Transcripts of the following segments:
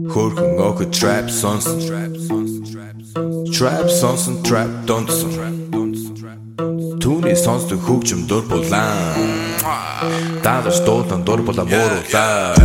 Хөрхөн охид trap сонсон. Trap сонсон, trap донсон. Түүний сонсдог хөгжим дур булаан. Даалж дуулан дур булаа мууруулаа.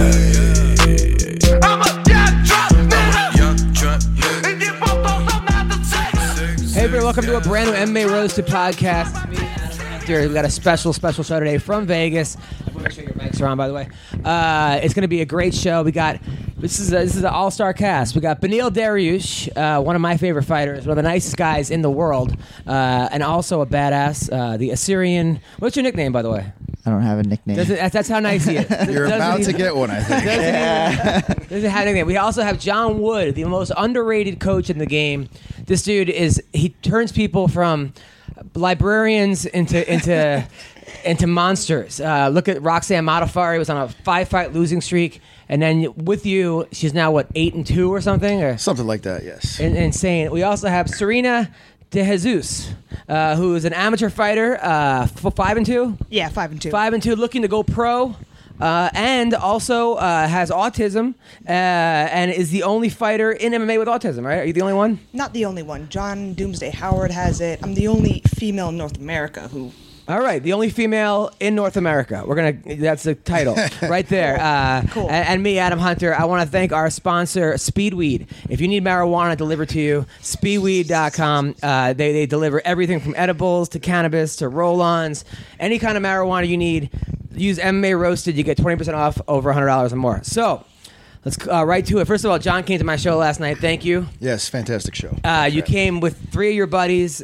Hey everybody, welcome to a brand new MMA Roasted podcast. Me, Adam Hunter. We got a special show today from Vegas. Make sure your mics are on, by the way. It's going to be a great show. We got this is an all-star cast. We got Beneil Dariush, one of my favorite fighters, one of the nicest guys in the world, and also a badass. The Assyrian. What's your nickname, by the way? I don't have a nickname. That's how nice he is. You're about to get one, I think. Doesn't have a nickname. We also have John Wood, the most underrated coach in the game. This dude he turns people from librarians into monsters. Look at Roxanne Modafferi, was on a 5-fight losing streak, and then with you, she's now 8-2 or something, or Something like that, yes. insane. We also have Serena De Jesus, who is an amateur fighter, 5-2. Yeah, 5-2. 5-2, looking to go pro. And also has autism and is the only fighter in MMA with autism, right? Are you the only one? Not the only one. John Doomsday Howard has it. I'm the only female in North America who... All right, the only female in North America. That's the title right there. Cool. And me, Adam Hunter. I want to thank our sponsor, Speedweed. If you need marijuana delivered to you, speedweed.com. They deliver everything from edibles to cannabis to roll-ons, any kind of marijuana you need. Use MMA Roasted. You get 20% off over $100 or more. So let's right to it. First of all, John came to my show last night. Thank you. Yes, fantastic show. You came with 3 of your buddies,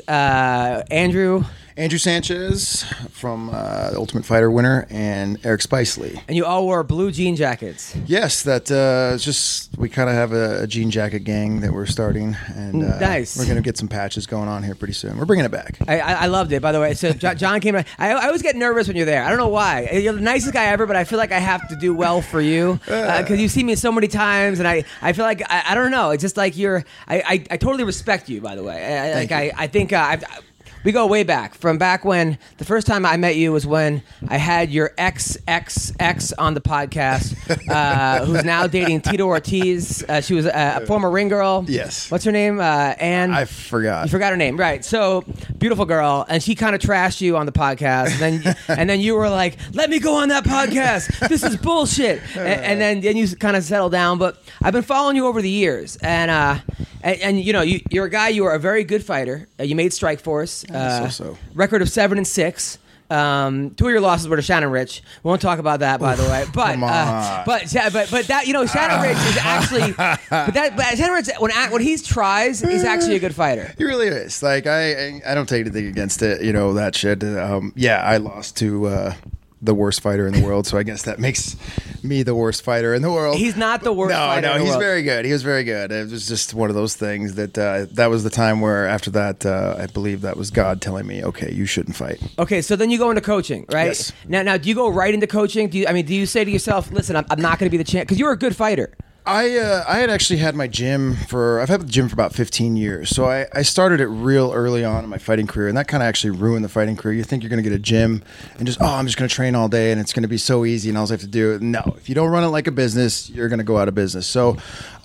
Andrew Sanchez from the Ultimate Fighter winner, and Eric Spicely. And you all wore blue jean jackets. Yes, that it's just we kind of have a jean jacket gang that we're starting, and nice. We're going to get some patches going on here pretty soon. We're bringing it back. I loved it, by the way. So John came. I always get nervous when you're there. I don't know why. You're the nicest guy ever, but I feel like I have to do well for you because you see me so many times, and I feel like I don't know. It's just like I totally respect you, by the way. I think we go way back, from back when the first time I met you was when I had your ex on the podcast, who's now dating Tito Ortiz. She was a former ring girl. Yes. What's her name? Ann. I forgot. You forgot her name, right? So beautiful girl, and she kind of trashed you on the podcast, and then you were like, "Let me go on that podcast. This is bullshit." And then you kind of settled down. But I've been following you over the years, and you know, you're a guy. You are a very good fighter. You made Strikeforce. So. Record of 7-6. 2 of your losses were to Shannon Rich. We won't talk about that, by the way. But come on. but that, you know, Shannon Rich is actually. But Shannon Rich, when he tries, he's actually a good fighter. He really is. Like I don't take anything against it. You know that shit. Yeah, I lost to the worst fighter in the world, so I guess that makes me the worst fighter in the world. He's not the worst fighter in the he's world. very good. He was very good. It was just one of those things that that was the time where after that I believe that was God telling me, okay, you shouldn't fight. Okay, so then you go into coaching, right? Yes. Now do you go right into coaching? Do you say to yourself, listen, I'm not going to be the champ? Because you're a good fighter. I had actually had my gym I've had the gym for about 15 years. So I started it real early on in my fighting career, and that kind of actually ruined the fighting career. You think you're going to get a gym and just, I'm just going to train all day and it's going to be so easy and all I have to do. No, if you don't run it like a business, you're going to go out of business. So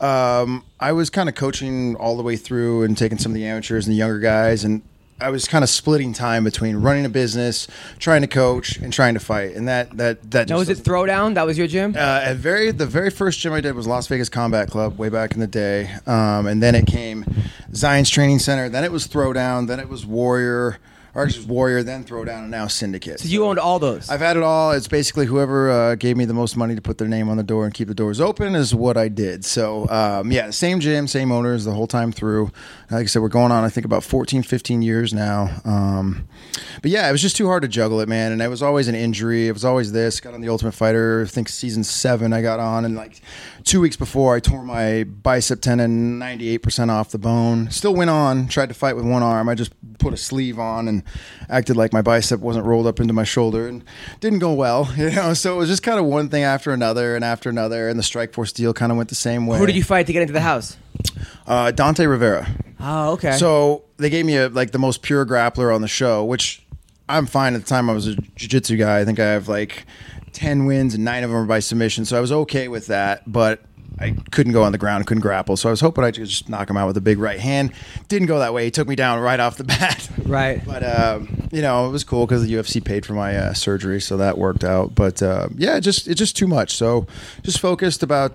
I was kind of coaching all the way through and taking some of the amateurs and the younger guys, and I was kind of splitting time between running a business, trying to coach, and trying to fight. And that just... Now, was it Throwdown? That was your gym? The very first gym I did was Las Vegas Combat Club way back in the day. And then it came Zion's Training Center. Then it was Throwdown. Then it was Warrior. Or it was Warrior, then Throwdown, and now Syndicate. So you owned all those? I've had it all. It's basically whoever gave me the most money to put their name on the door and keep the doors open is what I did. So, yeah, same gym, same owners the whole time through. Like I said, we're going on, I think, about 14, 15 years now. But, yeah, it was just too hard to juggle it, man. And it was always an injury. It was always this. Got on the Ultimate Fighter, I think season 7 I got on. And, like, 2 weeks before, I tore my bicep tendon 98% off the bone. Still went on, tried to fight with one arm. I just put a sleeve on and acted like my bicep wasn't rolled up into my shoulder, and didn't go well, you know. So it was just kind of one thing after another, and the Strikeforce deal kind of went the same way. Who did you fight to get into the house? Dante Rivera. Oh, okay. So they gave me the most pure grappler on the show, which I'm fine. At the time I was a jiu-jitsu guy. I think I have 10 wins and 9 of them are by submission, so I was okay with that. But I couldn't go on the ground, couldn't grapple. So I was hoping I could just knock him out with a big right hand. Didn't go that way. He took me down right off the bat. Right. But, it was cool because the UFC paid for my surgery, so that worked out. But, it's just too much. So just focused about,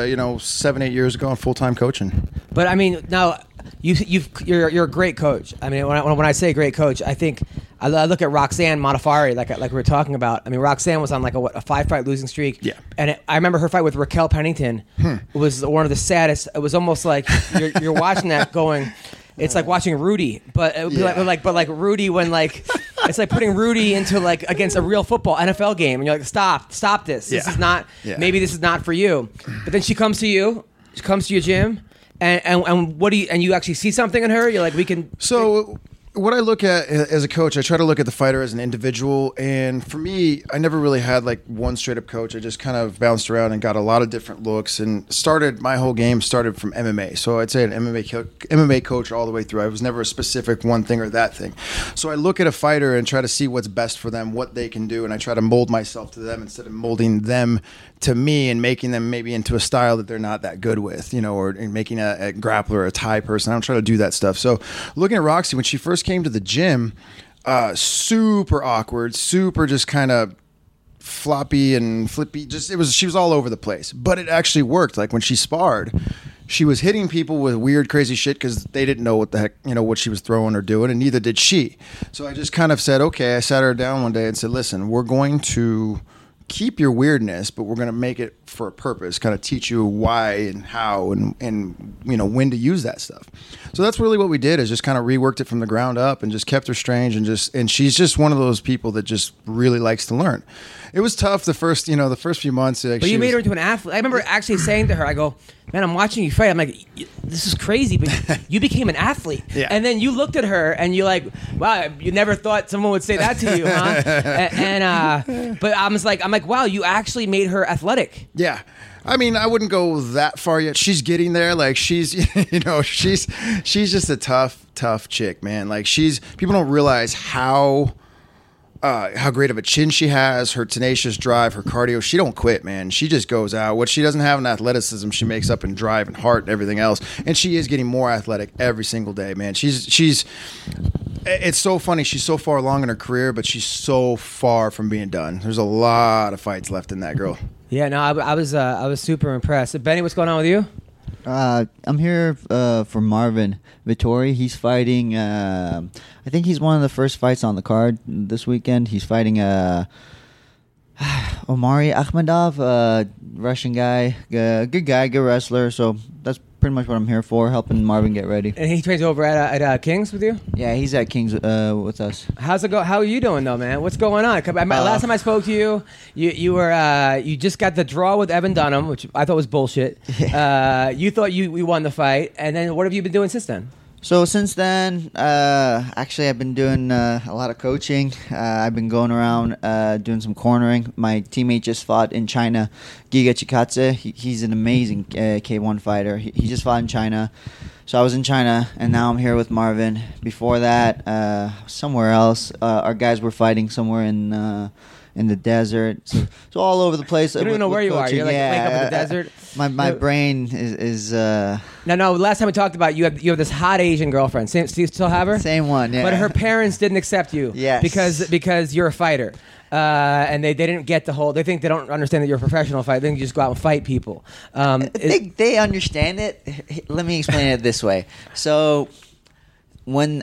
7-8 years ago on full-time coaching. But, I mean, now... You're a great coach. I mean, when I say great coach, I think I look at Roxanne Modafferi, like we were talking about. I mean, Roxanne was on like a 5-fight losing streak. Yeah. And I remember her fight with Raquel Pennington was one of the saddest. It was almost like you're watching that going. It's like watching Rudy, but it would be like Rudy when like it's like putting Rudy into like against a real football NFL game, and you're like, stop this. This is not. Yeah. Maybe this is not for you. But then she comes to you. She comes to your gym. And what do you, and you actually see something in her? You're like, we can. So what I look at as a coach, I try to look at the fighter as an individual. And for me, I never really had like one straight up coach. I just kind of bounced around and got a lot of different looks and my whole game started from MMA. So I'd say an MMA coach all the way through. I was never a specific one thing or that thing. So I look at a fighter and try to see what's best for them, what they can do. And I try to mold myself to them instead of molding them to me and making them maybe into a style that they're not that good with, or making a grappler or a Thai person. I don't try to do that stuff. So looking at Roxy, when she first came to the gym, super awkward, super just kind of floppy and flippy. She was all over the place, but it actually worked. Like when she sparred, she was hitting people with weird, crazy shit because they didn't know what the heck, what she was throwing or doing, and neither did she. So I just kind of said, okay, I sat her down one day and said, listen, we're going to keep your weirdness, but we're going to make it for a purpose, kind of teach you why and how and when to use that stuff. So that's really what we did, is just kind of reworked it from the ground up and just kept her strange and she's just one of those people that just really likes to learn. It was tough the first few months. But you made her into an athlete. I remember actually saying to her, I go, man, I'm watching you fight. I'm like, this is crazy, but you became an athlete. Yeah. And then you looked at her and you're like, wow, you never thought someone would say that to you, huh? But I'm like, wow, you actually made her athletic. Yeah. I mean, I wouldn't go that far yet. She's getting there. Like she's just a tough chick, man. Like people don't realize how great of a chin she has, her tenacious drive, her cardio. She don't quit, man. She just goes out. What she doesn't have in athleticism, she makes up in drive and heart and everything else. And she is getting more athletic every single day, man. It's so funny. She's so far along in her career, but she's so far from being done. There's a lot of fights left in that girl. Yeah, no, I was super impressed. Benny, what's going on with you? I'm here for Marvin Vittori. He's fighting. I think he's one of the first fights on the card this weekend. He's fighting Omari Akhmedov, Russian guy, good guy, good wrestler. So that's pretty much what I'm here for, helping Marvin get ready. And he trains over at Kings with you? Yeah, he's at Kings with us. How's it go? How are you doing though, man? What's going on? Last time I spoke to you, you just got the draw with Evan Dunham, which I thought was bullshit. You thought we won the fight, and then what have you been doing since then? So since then, actually, I've been doing a lot of coaching. I've been going around doing some cornering. My teammate just fought in China, Giga Chikadze. He's an amazing K1 fighter. He just fought in China. So I was in China, and now I'm here with Marvin. Before that, somewhere else. Our guys were fighting somewhere in the desert, so all over the place. You don't even know where you are. You're like wake up in the desert. My brain is. No. Last time we talked about you have this hot Asian girlfriend. Do you still have her? Same one. Yeah. But her parents didn't accept you. Yes. Because you're a fighter. And they didn't get the whole. They think they don't understand that you're a professional fighter. They think you just go out and fight people. They understand it. Let me explain it this way. So when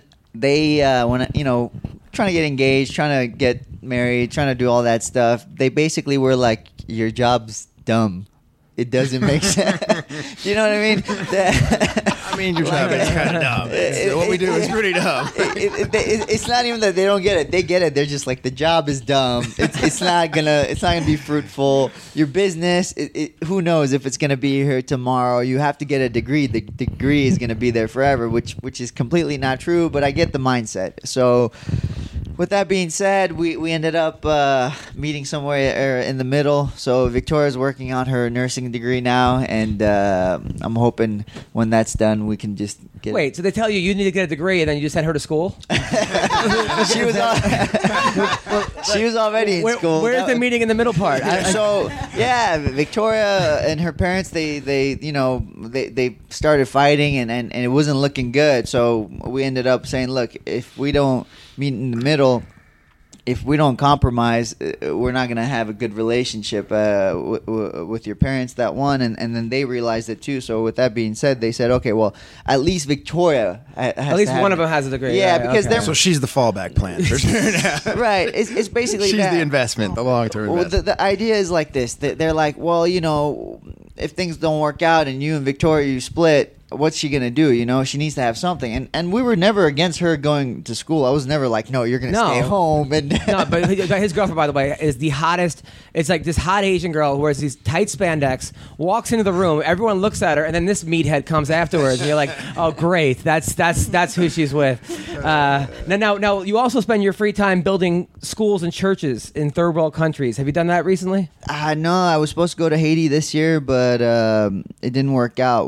trying to get engaged, trying to get married, trying to do all that stuff, they basically were like, your job's dumb. It doesn't make sense. Do you know what I mean? I mean, your job is kind of dumb. What we do is pretty dumb. It's not even that they don't get it. They get it. They're just like, the job is dumb. It's not gonna be fruitful. Your business, who knows if it's gonna be here tomorrow? You have to get a degree. The degree is gonna be there forever, which is completely not true. But I get the mindset. So with that being said, we ended up meeting somewhere in the middle. So Victoria's working on her nursing degree now, and I'm hoping when that's done, we can just get. Wait, so they tell you need to get a degree, and then you just send her to school? she was she was already in school. Where's the meeting in the middle part? So yeah, Victoria and her parents they started fighting and it wasn't looking good. So we ended up saying, look, if we don't meet in the middle, if we don't compromise, we're not gonna have a good relationship with your parents. That one, and then they realized it too. So with that being said, they said, okay, well, at least Victoria has at least one of them has a degree. Yeah, right? because okay. So she's the fallback plan. Right. It's basically She's that. the investment, the long-term Well, investment. the idea is like this. They're like, well, if things don't work out and you and Victoria you split, what's she gonna do? She needs to have something. And we were never against her going to school. I was never like, no, you're gonna stay home. And No, but his girlfriend, by the way, is the hottest. It's like this hot Asian girl who wears these tight spandex, walks into the room, everyone looks at her, and then this meathead comes afterwards, and you're like, oh, great, that's who she's with. Now, you also spend your free time building schools and churches in third world countries. Have you done that recently? No, I was supposed to go to Haiti this year, but it didn't work out.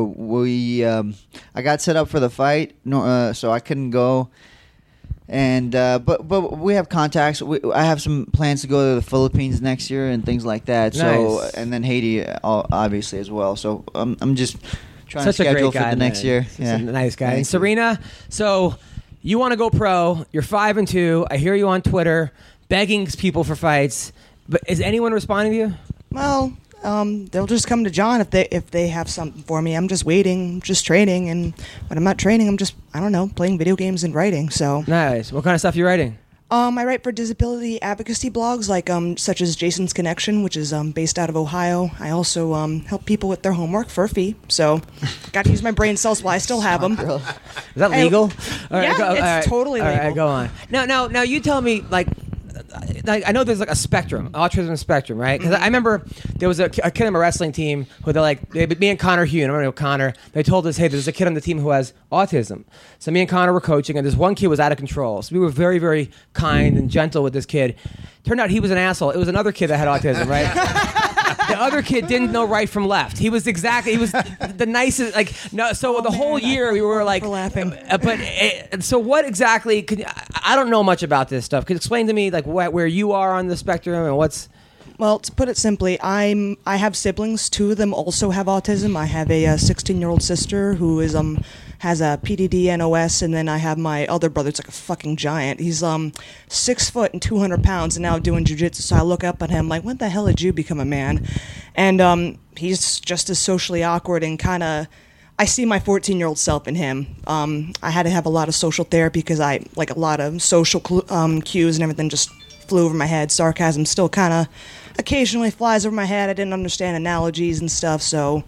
I got set up for the fight, so I couldn't go. And but we have contacts. I have some plans to go to the Philippines next year and things like that. So Nice. and then Haiti, obviously as well. So I'm just trying Such to a great schedule guy, for the next man. year. He's Yeah, a nice guy. Thank And you. Serena, so you want to go pro? You're 5-2. I hear you on Twitter begging people for fights. But is anyone responding to you? Well, they'll just come to John if they have something for me. I'm just waiting, just training, and when I'm not training, I'm just, I don't know, playing video games and writing. So Nice. What kind of stuff are you writing? I write for disability advocacy blogs like such as Jason's Connection, which is based out of Ohio. I also help people with their homework for a fee. So got to use my brain cells while I still have them. Is that legal? Yeah, it's totally All right, legal. go on. Now, you tell me, like I know there's like a spectrum, autism spectrum, right? Because I remember there was a kid on my wrestling team who me and Connor Hugh, I remember Connor, they told us, hey, there's a kid on the team who has autism. So me and Connor were coaching, and this one kid was out of control. So we were very, very kind and gentle with this kid. Turned out he was an asshole. It was another kid that had autism, right? The other kid didn't know right from left. He was the nicest. Like no. So the whole year we were like, for laughing. So what exactly? I don't know much about this stuff. Could you explain to me like where you are on the spectrum and what's? Well, to put it simply, I have siblings. 2 of them also have autism. I have a 16-year-old sister who is has a PDD NOS, and then I have my other brother. It's like a fucking giant. He's 6 foot and 200 pounds, and now doing jujitsu. So I look up at him like, when the hell did you become a man? And he's just as socially awkward and kind of. I see my 14-year-old self in him. I had to have a lot of social therapy because I like a lot of social cues and everything just flew over my head. Sarcasm still kind of occasionally flies over my head. I didn't understand analogies and stuff, so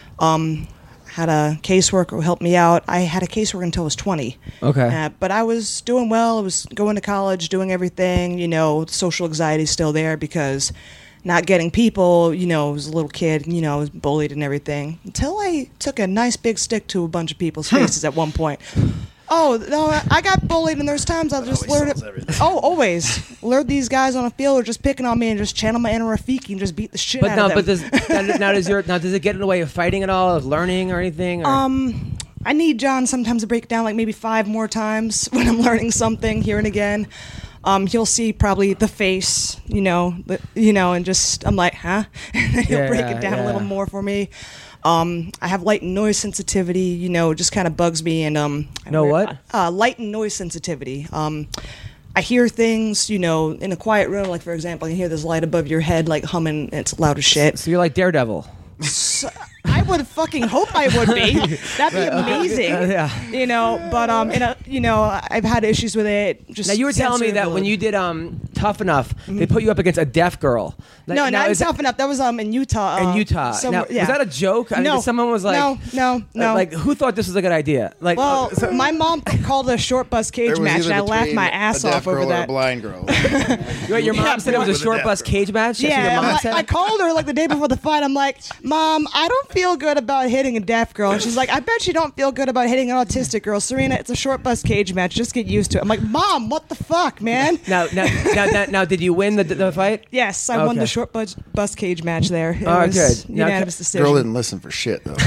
had a caseworker who helped me out. I had a caseworker until I was 20. Okay. But I was doing well. I was going to college, doing everything. Social anxiety is still there because not getting people, I was a little kid, I was bullied and everything. Until I took a nice big stick to a bunch of people's faces at one point. Oh, no, I got bullied, and there's times I'll just learn it. Oh, always. Lured these guys on a field or just picking on me and just channel my inner Rafiki and just beat the shit out of them. Does it get in the way of fighting at all, of learning or anything? Or? I need John sometimes to break it down like maybe 5 more times when I'm learning something here and again. He'll see probably the face, and just, I'm like, huh? And he'll break it down a little more for me. I have light and noise sensitivity, just kind of bugs me. And what? Light and noise sensitivity. I hear things, in a quiet room. Like, for example, you hear this light above your head, like humming, and it's loud as shit. So you're like Daredevil. I would fucking hope I would be. That'd be amazing. But I've had issues with it. Just now you were telling me that when you did Tough Enough, they put you up against a deaf girl. No, not in Tough Enough. That was in Utah. In Utah. Now, was that a joke? I mean, someone was like, no. Like, who thought this was a good idea? Like, well, my mom called it a short bus cage match, and I laughed my ass off over that. A blind girl. Your mom said it was a short bus cage match. Yeah, I called her like the day before the fight. I'm like, Mom, I don't feel feel good about hitting a deaf girl. And she's like, I bet you don't feel good about hitting an autistic girl. Serena, it's a short bus cage match. Just get used to it. I'm like, Mom, what the fuck, man? Now, did you win the fight? Yes, I won the short bus cage match there. It Oh, was good. unanimous decision. Girl didn't listen for shit though.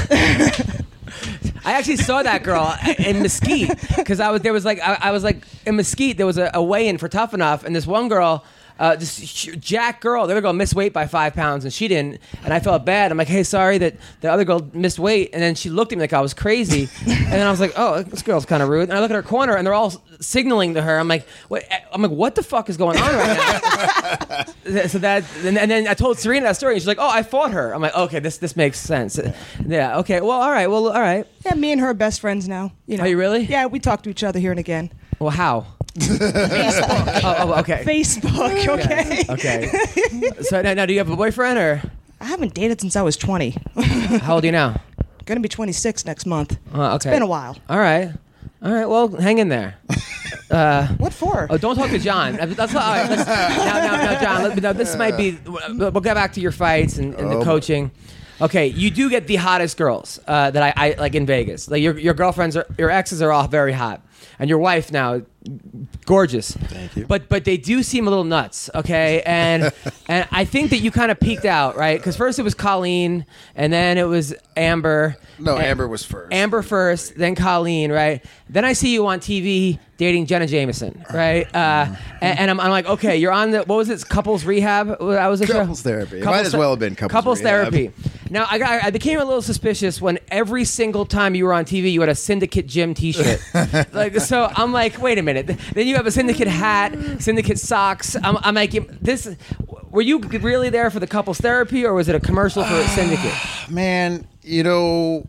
I actually saw that girl in Mesquite because I was in Mesquite. There was a weigh-in for Tough Enough, and this one girl, this jack girl, the other girl missed weight by 5 pounds, and she didn't. And I felt bad. I'm like, hey, sorry that the other girl missed weight. And then she looked at me like I was crazy, and then I was like, oh, this girl's kind of rude. And I look at her corner, and they're all signaling to her. I'm like, what the fuck is going on right now? So that, and then I told Serena that story, and she's like, oh, I fought her. I'm like, okay, this makes sense. Yeah, okay, well, all right. Yeah, me and her are best friends now. You know. Are you really? Yeah, we talk to each other here and again. Well, how? Facebook. Oh, okay. Facebook, okay? Okay. So now, do you have a boyfriend or? I haven't dated since I was 20. How old are you now? Gonna be 26 next month. Okay. It's been a while. All right. Well, hang in there. What for? Oh, don't talk to John. That's all right. Now, John. This might be. We'll get back to your fights and the coaching. Okay, you do get the hottest girls that I like in Vegas. Like your girlfriends, your exes are all very hot, and your wife now, gorgeous. Thank you. But they do seem a little nuts. Okay, and I think that you kind of peaked out, right? Because first it was Colleen, and then it was Amber. No, Amber was first. Amber first, then Colleen, right? Then I see you on TV dating Jenna Jameson, right? And I'm like, okay, you're on the, what was it, Couples Rehab? That was the show? Couples Therapy. It might as well have been Couples Rehab. Therapy. Now, I became a little suspicious when every single time you were on TV, you had a Syndicate Gym T-shirt. So I'm like, wait a minute. Then you have a Syndicate hat, Syndicate socks. I'm like, this. Were you really there for the Couples Therapy, or was it a commercial for Syndicate? Man, you know,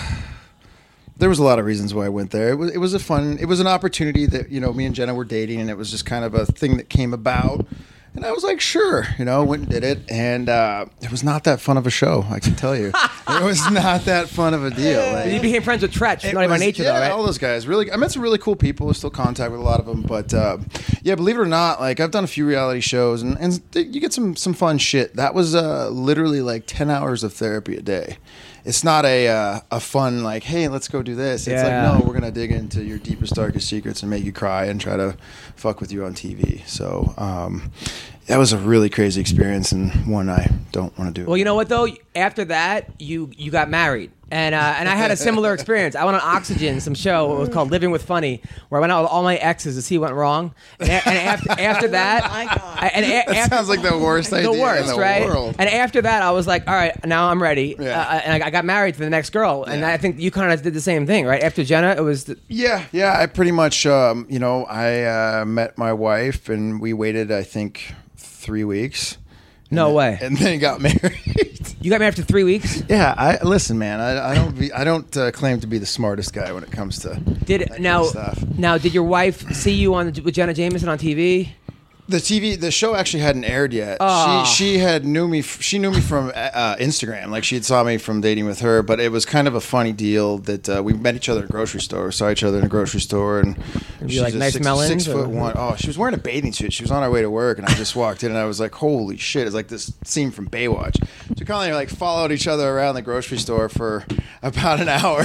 there was a lot of reasons why I went there. It was an opportunity that, you know, me and Jenna were dating, and it was just kind of a thing that came about. And I was like, sure, you know, went and did it. And it was not that fun of a show, I can tell you. It was not that fun of a deal. Like, You became friends with Tretch, Naughty by Nature, though, right? all those guys. Really, I met some really cool people. Still contact with a lot of them. But yeah, believe it or not, like I've done a few reality shows, and you get some fun shit. That was literally like 10 hours of therapy a day. It's not a fun, like, hey, let's go do this. It's like, no, we're going to dig into your deepest, darkest secrets and make you cry and try to fuck with you on TV. So that was a really crazy experience, and one I don't want to do. Well, you know what, though? After that, you got married. And I had a similar experience. I went on Oxygen, some show. It was called Living with Funny, where I went out with all my exes to see what went wrong. And after that, Oh my God. That sounds like the worst idea in the right? world. And after that, I was like, all right, now I'm ready. Yeah. And I got married to the next girl. And Yeah. I think you kind of did the same thing, right? After Jenna, it was... Yeah. I pretty much, you know, I met my wife, and we waited, I think, 3 weeks. No way. And then got married. You got married after 3 weeks? Yeah, listen, man. I don't claim to be the smartest guy when it comes to that kind of stuff. Now, did your wife see you with Jenna Jameson on TV? The show actually hadn't aired yet. Oh. She knew me from Instagram. Like she had saw me from dating with her, but it was kind of a funny deal that we met each other at a grocery store, saw each other in a grocery store, and you like nice melons? 6'1". Oh, she was wearing a bathing suit. She was on our way to work, and I just walked in, and I was like, "Holy shit!" It's like this scene from Baywatch. So we kind of like followed each other around the grocery store for about an hour,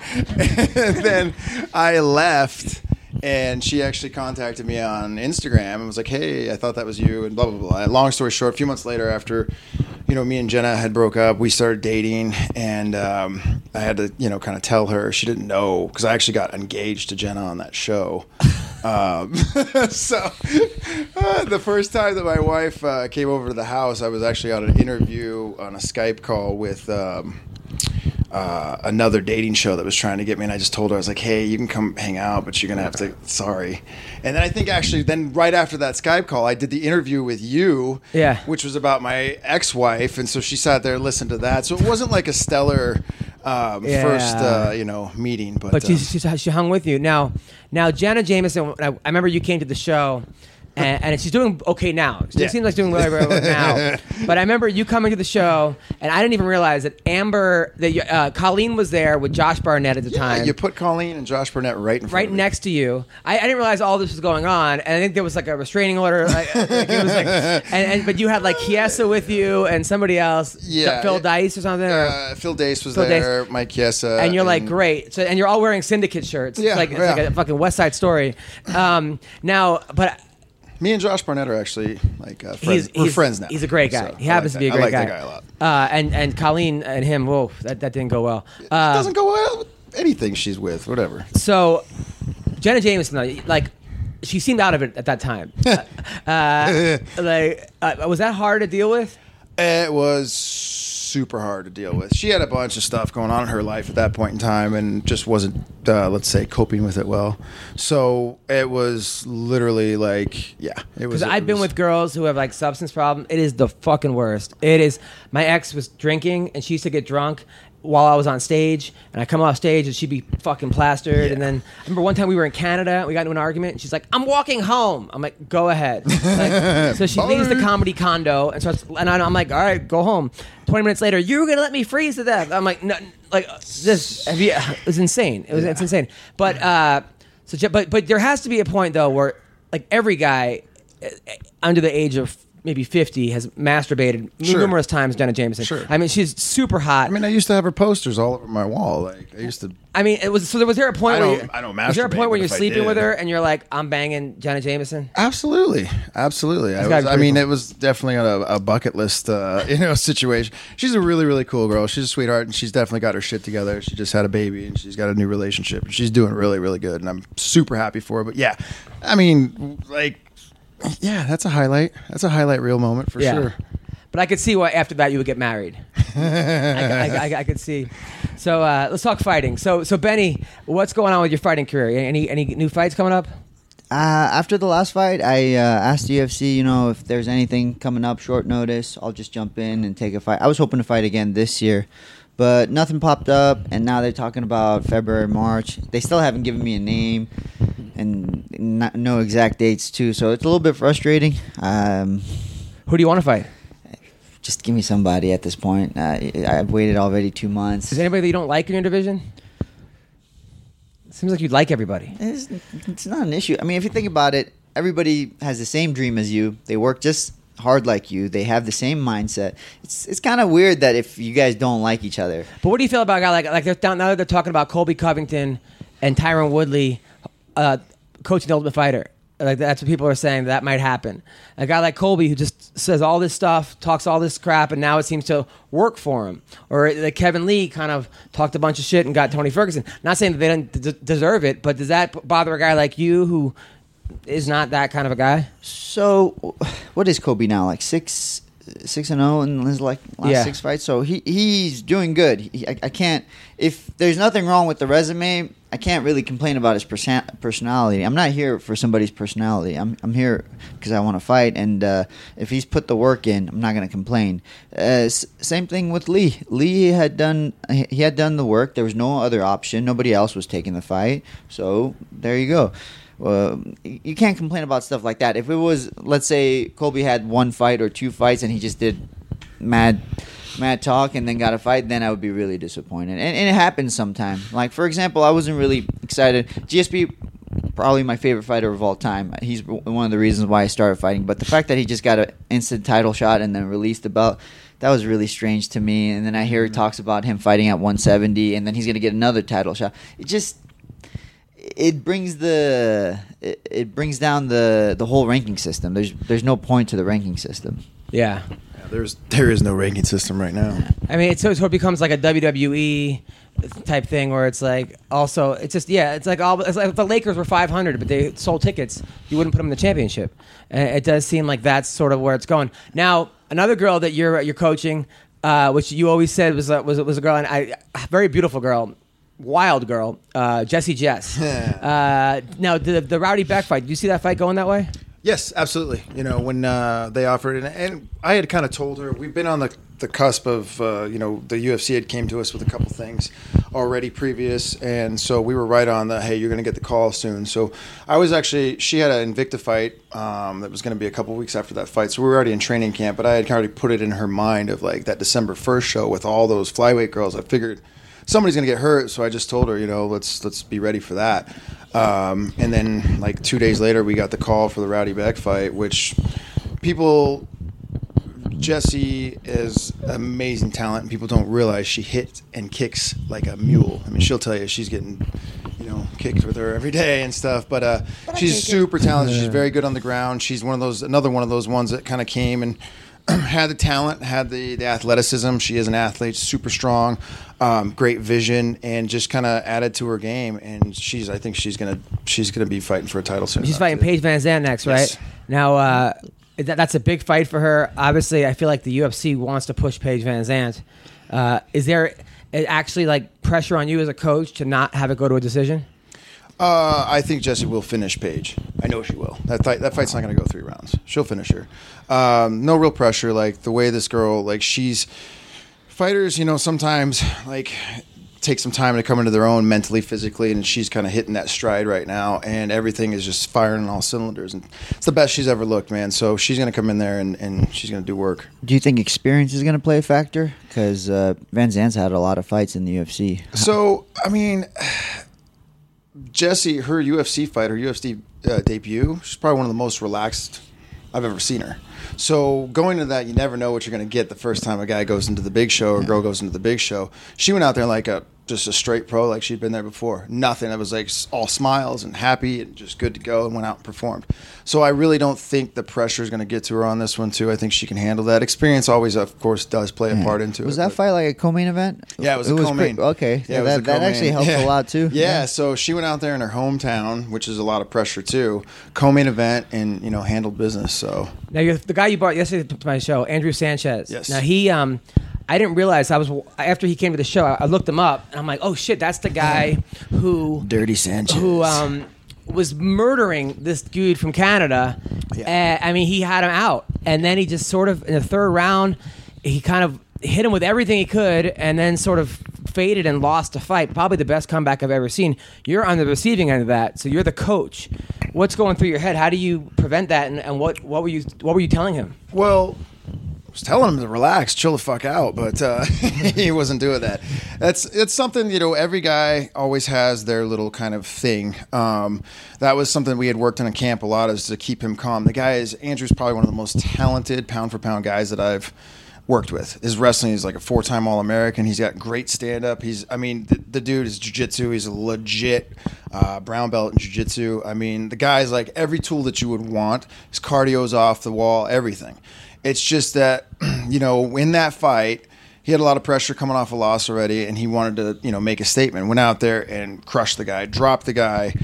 and then I left. And she actually contacted me on Instagram and was like, hey, I thought that was you, and blah, blah, blah. Long story short, a few months later, after, you know, me and Jenna had broke up, we started dating, and I had to, you know, kind of tell her. She didn't know, because I actually got engaged to Jenna on that show. So the first time that my wife came over to the house, I was actually on an interview on a Skype call with another dating show that was trying to get me, and I just told her, I was like, hey, you can come hang out, but you're gonna have to, sorry. And then I think actually then right after that Skype call, I did the interview with you, which was about my ex-wife, and so she sat there and listened to that. So it wasn't like a stellar first you know, meeting, but she hung with you. Now Jenna Jameson, I remember you came to the show. and she's doing okay now. She Yeah. seems like doing really, really well now. But I remember you coming to the show, and I didn't even realize that Colleen was there with Josh Barnett at the time. You put Colleen and Josh Burnett right in front Right of me. next to you. I didn't realize all this was going on, and I think there was like a restraining order. It was like, but you had like Chiesa with you and somebody else, Yeah, Phil Dice or something. Phil Dace was Phil there, Mike Chiesa. And you're like, great. So, and you're all wearing Syndicate shirts. Yeah, It's like a fucking West Side Story. Now, but me and Josh Barnett are actually like friends. We're friends now. He's a great guy. So He happens to be a great guy. I like that guy a lot. And Colleen and him, whoa, that didn't go well. It doesn't go well with anything she's with, whatever. So, Jenna Jameson, like, she seemed out of it at that time. Was that hard to deal with? It was super hard to deal with. She had a bunch of stuff going on in her life at that point in time and just wasn't, let's say, coping with it well. So it was literally like, yeah. Because I've been with girls who have like substance problems. It is the fucking worst. It is. My ex was drinking and she used to get drunk while I was on stage, and I come off stage and she'd be fucking plastered. Yeah. And then I remember one time we were in Canada, we got into an argument, and she's like, "I'm walking home." I'm like, "Go ahead." Like, so she leaves the comedy condo and starts, and I'm like, "All right, go home." 20 minutes later, "You're gonna let me freeze to death." I'm like, "No, like this." It was insane. It's insane. But but there has to be a point though where like every guy under the age of maybe 50 has masturbated numerous times. Jenna Jameson. Sure. I mean, she's super hot. I mean, I used to have her posters all over my wall. Like I used to. I mean, it was. So was there a point I where don't was there a masturbate, point where but you're if I sleeping did- with her and you're like, "I'm banging Jenna Jameson"? Absolutely. gotta be I mean, pretty it was definitely a bucket list, situation. She's a really, really cool girl. She's a sweetheart, and she's definitely got her shit together. She just had a baby, and she's got a new relationship. She's doing really, really good, and I'm super happy for her. But yeah, I mean, like, yeah, that's a highlight. That's a highlight reel moment for sure. But I could see why after that you would get married. I could see. So let's talk fighting. So Benny, what's going on with your fighting career? Any new fights coming up? After the last fight, I asked UFC, if there's anything coming up short notice, I'll just jump in and take a fight. I was hoping to fight again this year, but nothing popped up, and now they're talking about February, March. They still haven't given me a name and no exact dates, too, so it's a little bit frustrating. Who do you want to fight? Just give me somebody at this point. I've waited already 2 months. Is there anybody that you don't like in your division? Seems like you'd like everybody. It's not an issue. I mean, if you think about it, everybody has the same dream as you. They work just hard like you. They have the same mindset. It's kind of weird that if you guys don't like each other. But what do you feel about a guy like they're now that they're talking about Colby Covington and Tyron Woodley coaching the Ultimate Fighter? Like that's what people are saying that might happen. A guy like Colby who just says all this stuff, talks all this crap, and now it seems to work for him. Or like Kevin Lee kind of talked a bunch of shit and got Tony Ferguson. Not saying that they don't deserve it, but does that bother a guy like you who is not that kind of a guy? So, what is Kobe now? Like 6-0 in his last 6 fights. So he's doing good. I can't. If there's nothing wrong with the resume, I can't really complain about his personality. I'm not here for somebody's personality. I'm here because I want to fight. And if he's put the work in, I'm not going to complain. Same thing with Lee. Lee had done the work. There was no other option. Nobody else was taking the fight. So there you go. You can't complain about stuff like that. If it was, let's say, Colby had 1 fight or 2 fights and he just did mad talk and then got a fight, then I would be really disappointed. And it happens sometimes. Like, for example, I wasn't really excited. GSP, probably my favorite fighter of all time. He's one of the reasons why I started fighting. But the fact that he just got an instant title shot and then released the belt, that was really strange to me. And then I hear he talks about him fighting at 170 and then he's going to get another title shot. It brings down the whole ranking system. There's no point to the ranking system. Yeah. There is no ranking system right now. I mean, it becomes like a WWE type thing where it's like also it's just it's like if the Lakers were 500 but they sold tickets, you wouldn't put them in the championship. And it does seem like that's sort of where it's going. Now, another girl that you're coaching, which you always said was a girl, and a very beautiful girl. Wild girl, Jessie Jess. Now, the Rowdy Beck fight, did you see that fight going that way? Yes, absolutely. You know, when they offered it, and I had kind of told her, we've been on the cusp of, you know, the UFC had came to us with a couple things already previous, and so we were right on the, hey, you're going to get the call soon. So I was actually, she had an Invicta fight that was going to be a couple weeks after that fight, so we were already in training camp, but I had already put it in her mind of like that December 1st show with all those flyweight girls. I figured somebody's going to get hurt, so I just told her, you know, let's be ready for that. And then like 2 days later, we got the call for the Rowdy Beck fight, which people, Jessie is amazing talent, and people don't realize she hits and kicks like a mule. I mean, she'll tell you she's getting, you know, kicked with her every day and stuff, but she's super talented. She's very good on the ground. She's another one of those ones that kind of came and had the talent, had the athleticism. She is an athlete, super strong, great vision, and just kind of added to her game. And I think she's gonna be fighting for a title soon. She's fighting Paige Van Zandt next, right? Yes. Now, that's a big fight for her. Obviously, I feel like the UFC wants to push Paige Van Zandt. Is there actually like pressure on you as a coach to not have it go to a decision? I think Jessie will finish Paige. I know she will. That fight's not going to go 3 rounds. She'll finish her. No real pressure. Like the way this girl, like fighters, you know, sometimes like take some time to come into their own mentally, physically, and she's kind of hitting that stride right now, and everything is just firing on all cylinders. And it's the best she's ever looked, man. So she's going to come in there and she's going to do work. Do you think experience is going to play a factor? Because Van Zandt's had a lot of fights in the UFC. So, I mean, Jessie, her UFC fight, her UFC debut, she's probably one of the most relaxed I've ever seen her. So going to that, you never know what you're going to get the first time a guy goes into the big show or a girl goes into the big show. She went out there like just a straight pro, like she'd been there before. Nothing. It was like all smiles and happy and just good to go, and went out and performed. So I really don't think the pressure is going to get to her on this one too. I think she can handle that. Experience always, of course, does play a part into it. Was that fight like a co-main event? Yeah, it was a co-main. Okay, yeah, that actually helps a lot too. Yeah, so she went out there in her hometown, which is a lot of pressure too. Co-main event, and you know, handled business. So now the guy you brought yesterday to my show, Andrew Sanchez. Yes. Now he, I didn't realize after he came to the show, I looked him up and I'm like, oh shit, that's the guy who Dirty Sanchez, who was murdering this dude from Canada. Yeah. I mean, he had him out, and then he just sort of in the 3rd round, he kind of hit him with everything he could, and then sort of faded and lost a fight. Probably the best comeback I've ever seen. You're on the receiving end of that, so you're the coach. What's going through your head? How do you prevent that? And what were you telling him? Well, I was telling him to relax, chill the fuck out, but he wasn't doing that. It's something, you know, every guy always has their little kind of thing. That was something we had worked in a camp a lot, is to keep him calm. Andrew's probably one of the most talented pound for pound guys that I've worked with. His wrestling is like a 4-time All-American. He's got great stand-up. The dude is jiu-jitsu. He's a legit brown belt in jiu-jitsu. I mean, the guy's like every tool that you would want. His cardio's off the wall, everything. It's just that, you know, in that fight, he had a lot of pressure coming off a loss already, and he wanted to, you know, make a statement. Went out there and crushed the guy, dropped the guy,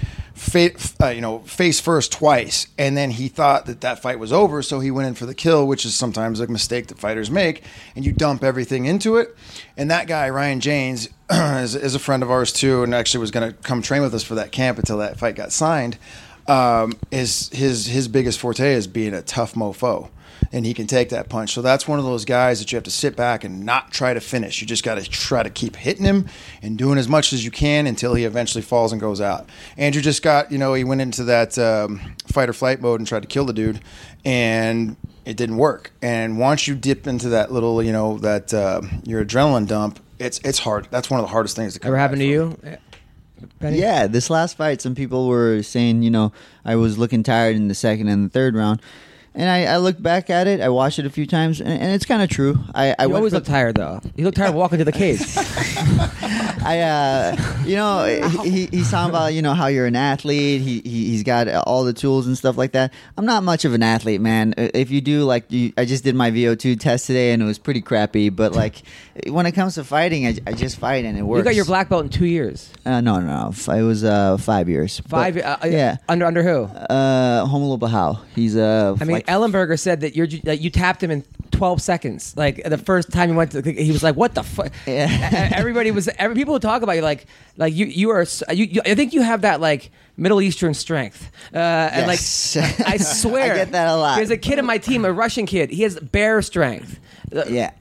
face first twice, and then he thought that fight was over, so he went in for the kill, which is sometimes a mistake that fighters make, and you dump everything into it. And that guy, Ryan James, is a friend of ours too, and actually was going to come train with us for that camp until that fight got signed. His biggest forte is being a tough mofo, and he can take that punch. So that's one of those guys that you have to sit back and not try to finish. You just got to try to keep hitting him and doing as much as you can until he eventually falls and goes out. Andrew just got, you know, he went into that fight or flight mode and tried to kill the dude, and it didn't work. And once you dip into that little, you know, that your adrenaline dump, it's hard. That's one of the hardest things to come. Ever happened to you, Benny? Yeah, this last fight, some people were saying, you know, I was looking tired in the 2nd and the 3rd round. And I looked back at it. I watched it a few times, and it's kind of true. You always look tired, though. You look tired walking to the cage. You know, he's talking about, you know, how you're an athlete. He's got all the tools and stuff like that. I'm not much of an athlete, man. If you do, like, I just did my VO2 test today, and it was pretty crappy. But like, when it comes to fighting, I just fight, and it works. You got your black belt in 2 years. No. It was 5 years. 5? Yeah. Under who? Romulo Bahau. He's I mean, Ellenberger said that you tapped him in 12 seconds. Like the first time he went to, he was like, "What the fuck?" Yeah. People would talk about you like you are. I think you have that like Middle Eastern strength, and like Yes. I swear, I get that a lot. There's a kid in my team, a Russian kid. He has bear strength. Yeah.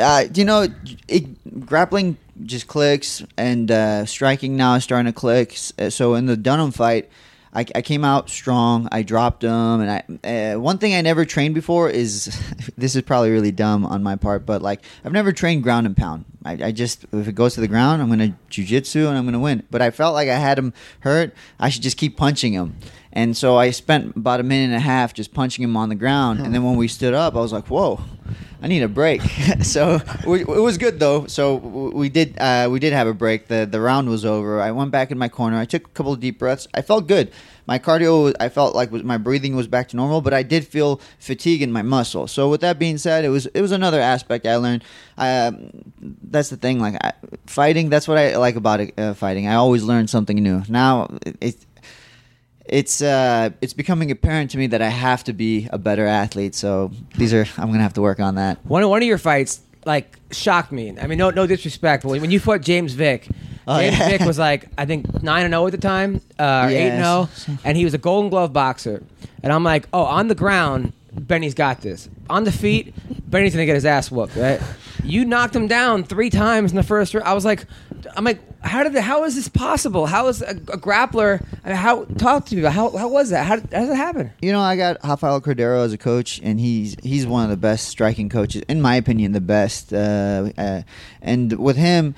Grappling just clicks, and striking now is starting to click. So in the Dunham fight, I came out strong. I dropped him, and one thing I never trained before is this is probably really dumb on my part, but like I've never trained ground and pound. I just, if it goes to the ground, I'm gonna jiu-jitsu and I'm gonna win. But I felt like I had him hurt. I should just keep punching him. And so I spent about a minute and a half just punching him on the ground. And then when we stood up, I was like, whoa, I need a break. So it was good, though. So we did have a break. The round was over. I went back in my corner. I took a couple of deep breaths. I felt good. My cardio, I felt like my breathing was back to normal, but I did feel fatigue in my muscle. So with that being said, it was another aspect I learned. That's the thing. Like fighting, that's what I like about it, fighting. I always learn something new. Now it's becoming apparent to me that I have to be a better athlete. So I'm gonna have to work on that. One of your fights like shocked me. I mean, no disrespect, but when you fought James Vick. James Vick was like, I think 9-0 at the time, or 8-0, and he was a Golden Glove boxer. And I'm like, oh, on the ground, Benny's got this. On the feet, Benny's gonna get his ass whooped, right? You knocked him down 3 times in the first round. I'm like, how is this possible? How is a grappler? Talk to me about how was that? How does it happen? I got Rafael Cordero as a coach, and he's one of the best striking coaches, in my opinion, the best. And with him,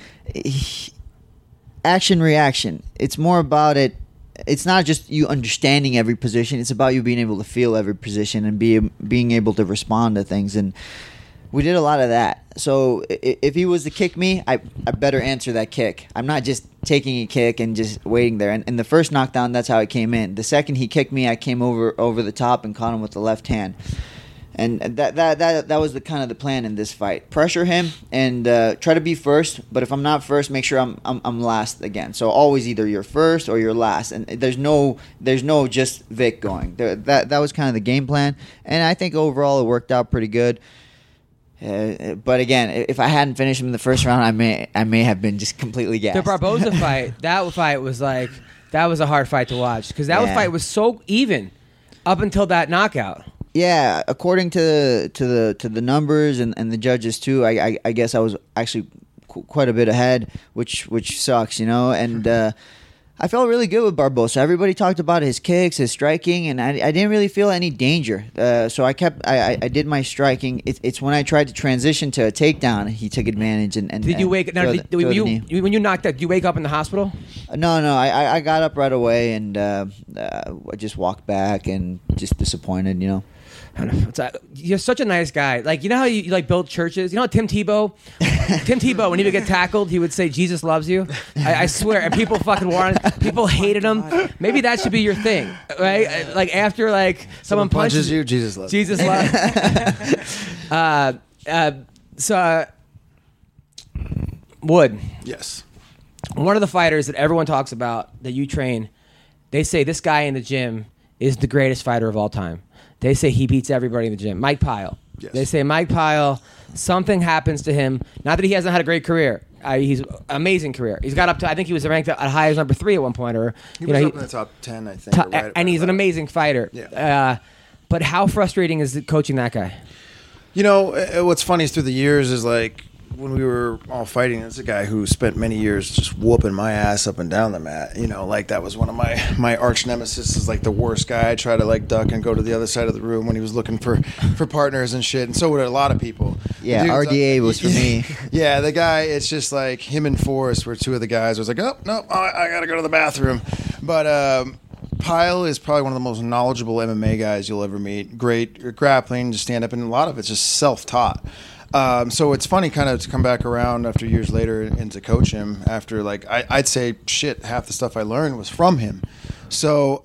action reaction. It's more about it. It's not just you understanding every position. It's about you being able to feel every position and being able to respond to things. And we did a lot of that. So if he was to kick me, I better answer that kick. I'm not just taking a kick and just waiting there. And the first knockdown, that's how it came in. The second he kicked me, I came over the top and caught him with the left hand. And that was the kind of the plan in this fight. Pressure him and try to be first. But if I'm not first, make sure I'm last again. So always either you're first or you're last. And there's no just Vic going. That was kind of the game plan. And I think overall it worked out pretty good. But again, if I hadn't finished him in the first round, I may have been just completely gassed. The Barboza fight, that was a hard fight to watch because that fight was so even up until that knockout. Yeah, according to the numbers and the judges too, I guess I was actually quite a bit ahead, which sucks, and I felt really good with Barboza. Everybody talked about his kicks, his striking, and I didn't really feel any danger. So I did my striking. It's when I tried to transition to a takedown, he took advantage. And did you wake? Now, when you knocked out, did you wake up in the hospital? No. I got up right away and I just walked back and just disappointed, You're such a nice guy. Like, you know how you like build churches? You know Tim Tebow? Tim Tebow, when he would get tackled, he would say, Jesus loves you. I swear. And people fucking people hated him. Maybe that should be your thing, right? Like, after, like, someone punches you, Jesus loves you. Jesus loves you. Wood. Yes. One of the fighters that everyone talks about that you train, they say this guy in the gym is the greatest fighter of all time. They say he beats everybody in the gym. Mike Pyle. Yes. They say Mike Pyle, something happens to him. Not that he hasn't had a great career. He's an amazing career. He's got up to, I think he was ranked at high as number 3 at one point. Or He was up in the top 10, I think. And he's an amazing fighter. Yeah. But how frustrating is it coaching that guy? What's funny is through the years is like when we were all fighting, it's a guy who spent many years just whooping my ass up and down the mat. Like that was one of my arch nemesis, is like the worst guy. I try to like duck and go to the other side of the room when he was looking for partners and shit. And so would a lot of people. Yeah, RDA was for me. Yeah, the guy, it's just like him and Forrest were two of the guys. I was like, oh, no, I got to go to the bathroom. But Pyle is probably one of the most knowledgeable MMA guys you'll ever meet. Great grappling, just stand up, and a lot of it's just self-taught. So it's funny kind of to come back around after years later and to coach him after, like, I'd say half the stuff I learned was from him. So,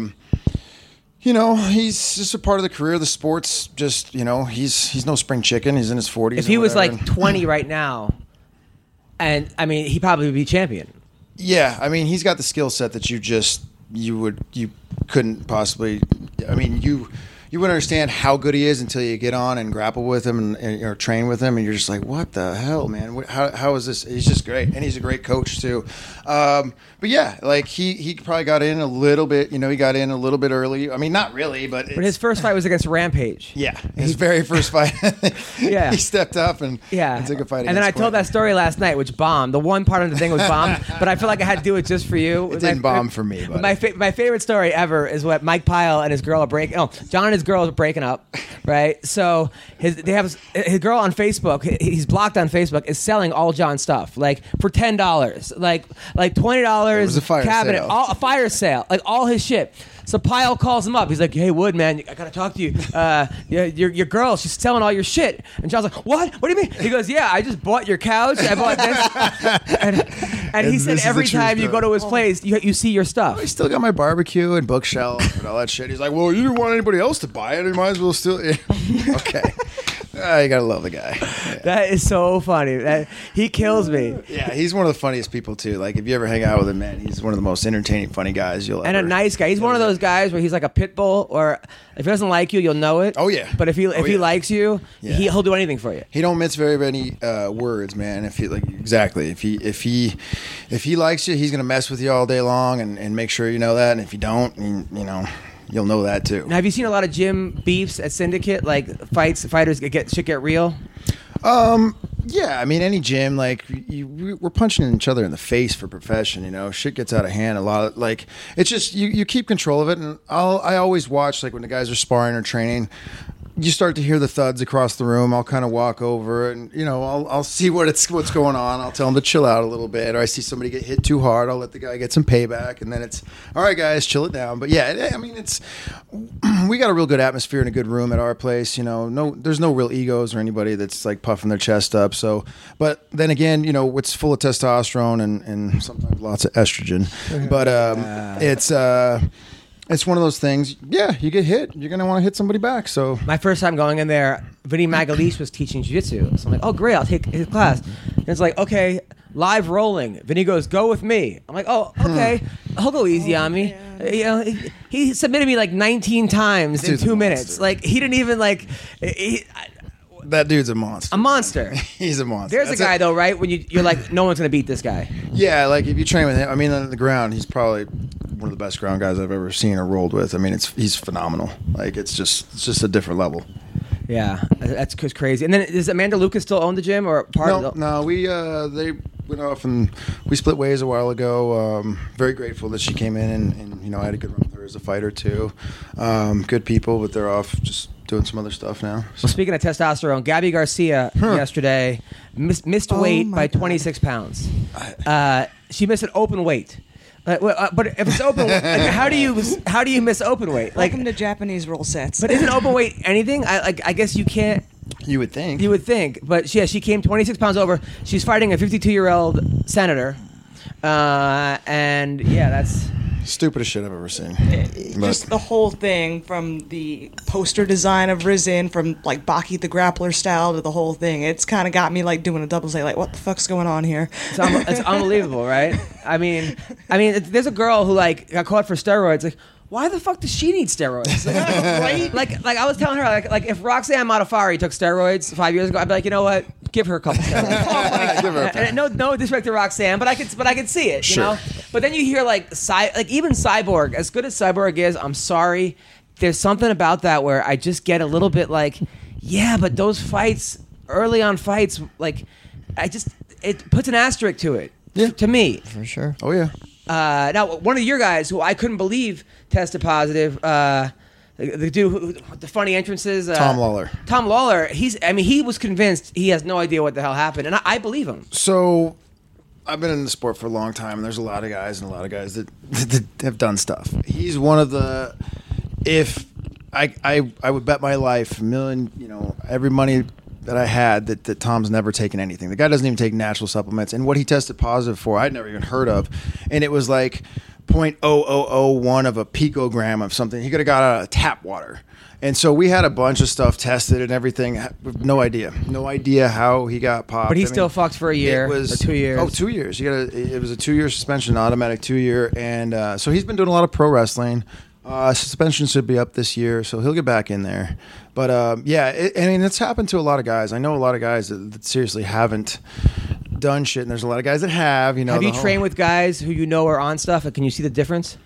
he's just a part of the career. The sport's just, he's no spring chicken. He's in his 40s. If he was like 20 right now, and I mean, he probably would be champion. Yeah. I mean, he's got the skill set that you couldn't possibly, I mean, you you wouldn't understand how good he is until you get on and grapple with him and train with him, and you're just like, what the hell, man? How is this? He's just great, and he's a great coach too. But yeah, like he probably got in a little bit. You know, he got in a little bit early. I mean, not really, but his first fight was against Rampage. Yeah, his very first fight. Yeah, he stepped up and took a fight. And then I told that story last night, which bombed. The one part of the thing was bombed, but I feel like I had to do it just for you. It didn't bomb for me. But my favorite story ever is what Mike Pyle and his girl are breaking. Oh, John and his girl are breaking up, right? So they have his girl on Facebook. He's blocked on Facebook. Is selling all John's stuff like for $10, like $20. It was a fire cabinet, sale. A fire sale, like all his shit. So Pyle calls him up. He's like, "Hey, Wood, man, I gotta talk to you. Your girl, she's selling all your shit." And John's like, "What? What do you mean?" He goes, "Yeah, I just bought your couch. I bought this." and he said every time you go to his place, you see your stuff. I still got my barbecue and bookshelf and all that shit. He's like, "Well, you didn't want anybody else to buy it. You might as well still." Okay. You gotta love the guy. Yeah. That is so funny. He kills me. Yeah, he's one of the funniest people too. Like if you ever hang out with him, man, he's one of the most entertaining, funny guys you'll ever. And a nice guy. He's one of those guys where he's like a pit bull, or if he doesn't like you, you'll know it. Oh yeah. But if he likes you, yeah. he'll do anything for you. He don't mince very many words, man. If he likes you, he's gonna mess with you all day long and make sure you know that. And if you don't, you'll know that too. Now, have you seen a lot of gym beefs at Syndicate? Like fighters get real? Yeah, I mean, any gym, like we're punching each other in the face for profession. Shit gets out of hand a lot. Like it's just you keep control of it, and I always watch like when the guys are sparring or training. You start to hear the thuds across the room. I'll kind of walk over and I'll see what's going on. I'll tell them to chill out a little bit. Or I see somebody get hit too hard, I'll let the guy get some payback, and then it's all right, guys, chill it down. But yeah, I mean, we got a real good atmosphere and a good room at our place. There's no real egos or anybody that's like puffing their chest up. So, but then again, it's full of testosterone and sometimes lots of estrogen. But it's one of those things. Yeah, you get hit, you're gonna want to hit somebody back. So my first time going in there, Vinny Magalish was teaching jiu-jitsu. So I'm like, oh great, I'll take his class. And it's like, okay, live rolling. Vinny goes, go with me. I'm like, oh okay, he'll go easy on me. Yeah. He submitted me like 19 times in 2 minutes. Like he didn't even like. That dude's a monster. A monster. He's a monster. There's a guy though, right? When you're like, no one's gonna beat this guy. Yeah, like if you train with him, I mean, on the ground, he's probably one of the best ground guys I've ever seen or rolled with. I mean, he's phenomenal. Like it's just a different level. Yeah, that's crazy. And then does Amanda Lucas still own the gym or part? No, we they went off and we split ways a while ago. Very grateful that she came in and I had a good run with her as a fighter too. Good people, but they're off just doing some other stuff now. Well, speaking of testosterone, Gabby Garcia yesterday missed weight by 26 pounds. She missed an open weight. But if it's open, like, how do you miss open weight? Like, welcome to Japanese roll sets. But isn't open weight anything? I guess you can't. You would think. But yeah, she came 26 pounds over. She's fighting a 52-year-old senator, and yeah, that's. Stupidest shit I've ever seen. Just the whole thing, from the poster design of Rizin, from like Baki the Grappler style to the whole thing. It's kind of got me like doing a double take, like what the fuck's going on here? It's unbelievable, right? I mean, there's a girl who like got caught for steroids. Like, why the fuck does she need steroids? Right? Like I was telling her, like if Roxanne Modafferi took steroids 5 years ago, I'd be like, you know what? Give her a couple steroids. Give her a and no disrespect to Roxanne, but I could see it, you know. But then you hear like even Cyborg, as good as Cyborg is, I'm sorry, there's something about that where I just get a little bit like, yeah, but those fights, early on fights, like it puts an asterisk to it. Yeah. To me, For sure. Oh yeah. Now, one of your guys who I couldn't believe tested positive, the dude the funny entrances, Tom Lawler. Tom Lawler, he was convinced he has no idea what the hell happened, and I believe him. So, I've been in the sport for a long time, and there's a lot of guys that have done stuff. He's one of the. If I would bet my life, $1 million, every money that I had that Tom's never taken anything. The guy doesn't even take natural supplements. And what he tested positive for, I'd never even heard of. And it was like 0.0001 of a picogram of something. He could have got out of tap water. And so we had a bunch of stuff tested and everything. No idea how he got popped. But he still fucked for a year or 2 years. Oh, 2 years. It was a 2-year suspension, automatic 2-year. And so he's been doing a lot of pro wrestling. Suspension should be up this year, so he'll get back in there. But I mean, it's happened to a lot of guys. I know a lot of guys that seriously haven't done shit, and there's a lot of guys that have. You know, Have you trained with guys who you know are on stuff? Can you see the difference?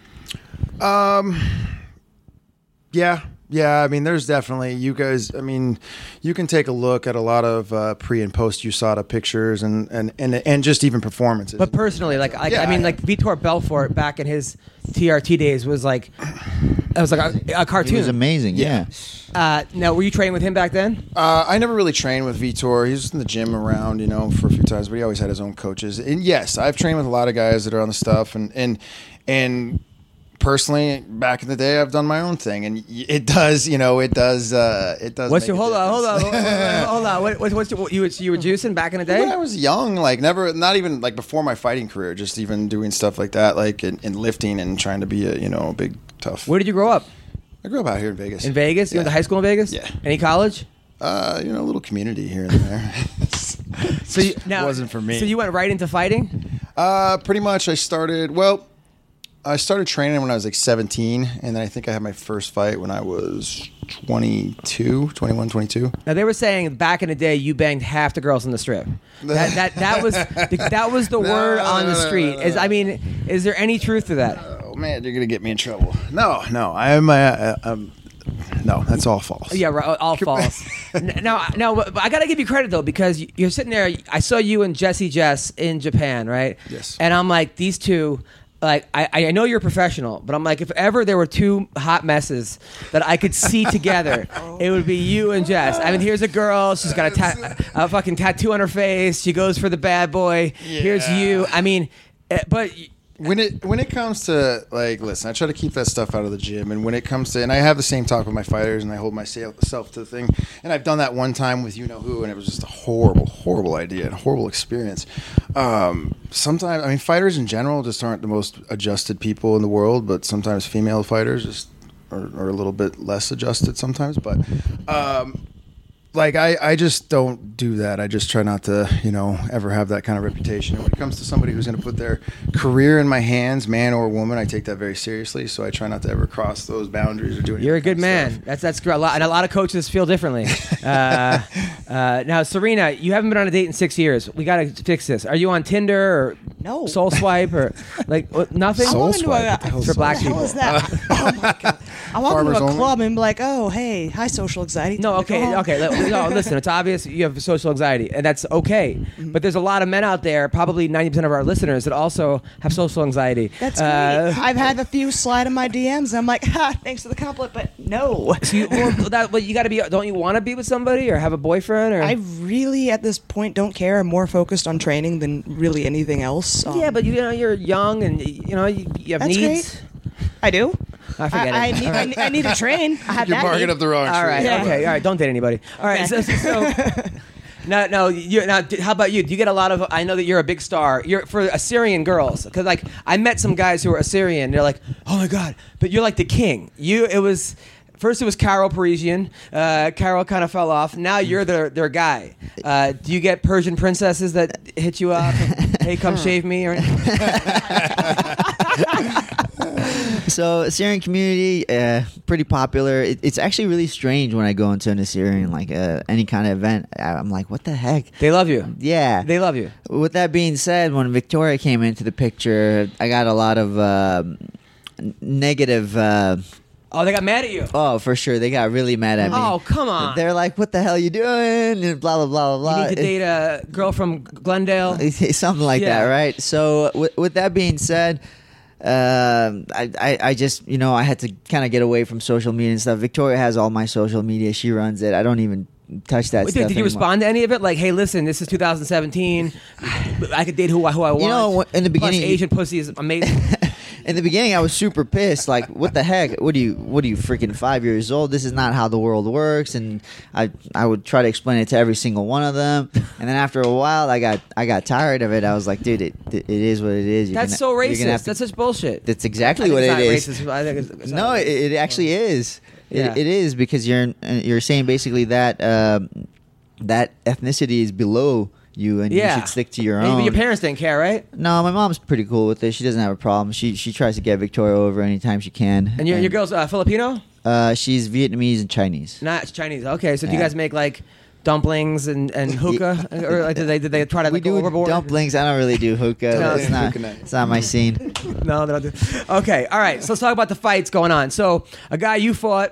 Yeah, I mean, there's definitely you guys. I mean, you can take a look at a lot of pre and post USADA pictures and just even performances. But personally, like Vitor Belfort back in his TRT days was like, it was like a cartoon. He was amazing. Yeah. Now, were you training with him back then? I never really trained with Vitor. He was just in the gym around, for a few times, but he always had his own coaches. And yes, I've trained with a lot of guys that are on the stuff, and personally, back in the day, I've done my own thing, and it does. Hold on. What's you were juicing back in the day? When I was young, not even before my fighting career, just even doing stuff like that, in lifting and trying to be a big tough. Where did you grow up? I grew up out here in Vegas. In Vegas? You went to high school in Vegas? Yeah. Any college? A little community here and there. So it wasn't for me. So you went right into fighting? Pretty much. I started training when I was 17, and then I think I had my first fight when I was 21, 22. Now they were saying back in the day you banged half the girls on the strip. That was the word on the street. Is there any truth to that? Oh man, you're gonna get me in trouble. No, no, that's all false. Yeah, right, all false. Now, I gotta give you credit though, because you're sitting there. I saw you and Jesse Jess in Japan, right? Yes. And I'm like, these two. Like, I know you're a professional, but I'm like, if ever there were two hot messes that I could see together, it would be you and Jess. I mean, here's a girl. She's got a fucking tattoo on her face. She goes for the bad boy. Yeah. Here's you. I mean, but... When it comes to, listen, I try to keep that stuff out of the gym. And when it comes to... And I have the same talk with my fighters, and I hold myself to the thing. And I've done that one time with you-know-who, and it was just a horrible, horrible idea and a horrible experience. Sometimes... fighters in general just aren't the most adjusted people in the world, but sometimes female fighters just are a little bit less adjusted sometimes. But... I just don't do that. I just try not to, ever have that kind of reputation. And when it comes to somebody who's going to put their career in my hands, man or woman, I take that very seriously. So I try not to ever cross those boundaries or do anything. You're a good man. That's great. And a lot of coaches feel differently. Now, Serena, you haven't been on a date in 6 years. We got to fix this. Are you on Tinder or Soul Swipe or nothing? Soul Swipe for black people. What the hell is that? Oh my god! I walk into a club and be like, "Oh, hey, hi, social anxiety." No, okay. No, listen, it's obvious you have social anxiety, and that's okay. Mm-hmm. But there's a lot of men out there, probably 90% of our listeners, that also have social anxiety. That's great. I've had a few slide in my DMs. I'm like, thanks for the compliment, but no. So you got to be. Don't you want to be with somebody or have a boyfriend? Or I really, at this point, don't care. I'm more focused on training than really anything else. Yeah, but you're young, and you have that's needs. Great. I do. I forget it. I need to train. I have You're barking up the wrong tree. All right. Yeah. Okay. All right. Don't date anybody. All right. So now, how about you? Do you get a lot of? I know that you're a big star. You're for Assyrian girls, because I met some guys who were Assyrian. They're like, oh my god, but you're like the king. First it was Carol Parisian. Carol kind of fell off. Now you're their guy. Do you get Persian princesses that hit you up? Hey, come shave me or? So Assyrian community, pretty popular. It's actually really strange when I go into an Assyrian, any kind of event. I'm like, what the heck? They love you. Yeah. They love you. With that being said, when Victoria came into the picture, I got a lot of negative... Oh, they got mad at you. Oh, for sure. They got really mad at me. Oh, come on. They're like, what the hell are you doing? And blah, blah, blah, blah, blah. You need to date a girl from Glendale. Something like that, right? So with that being said... I just, I had to kind of get away from social media and stuff. Victoria has all my social media. She runs it. I don't even touch that stuff Did you respond to any of it? Like, hey, listen, this is 2017. I could date who I want. In the beginning... Plus, Asian pussy is amazing. In the beginning, I was super pissed. Like, what the heck? What are you freaking 5 years old? This is not how the world works. And I would try to explain it to every single one of them. And then after a while, I got tired of it. I was like, dude, it is what it is. That's so racist. That's such bullshit. That's exactly what it is. Racist. I think it's no, it actually is. Yeah. It is, because you're saying basically that that ethnicity is below you, and Yeah. you should stick to your But own. your parents didn't care, right? No, my mom's pretty cool with it. She doesn't have a problem. She tries to get Victoria over anytime she can. And your girl's Filipino? She's Vietnamese and Chinese. Not Chinese. Okay, so do you Yeah. guys make like dumplings and hookah, or like, did they try to We like, go do overboard? dumplings. I don't really do hookah. No. It's not. Hookah night. It's not my scene. No, they don't do. Okay, all right. So let's talk about the fights going on. So a guy you fought,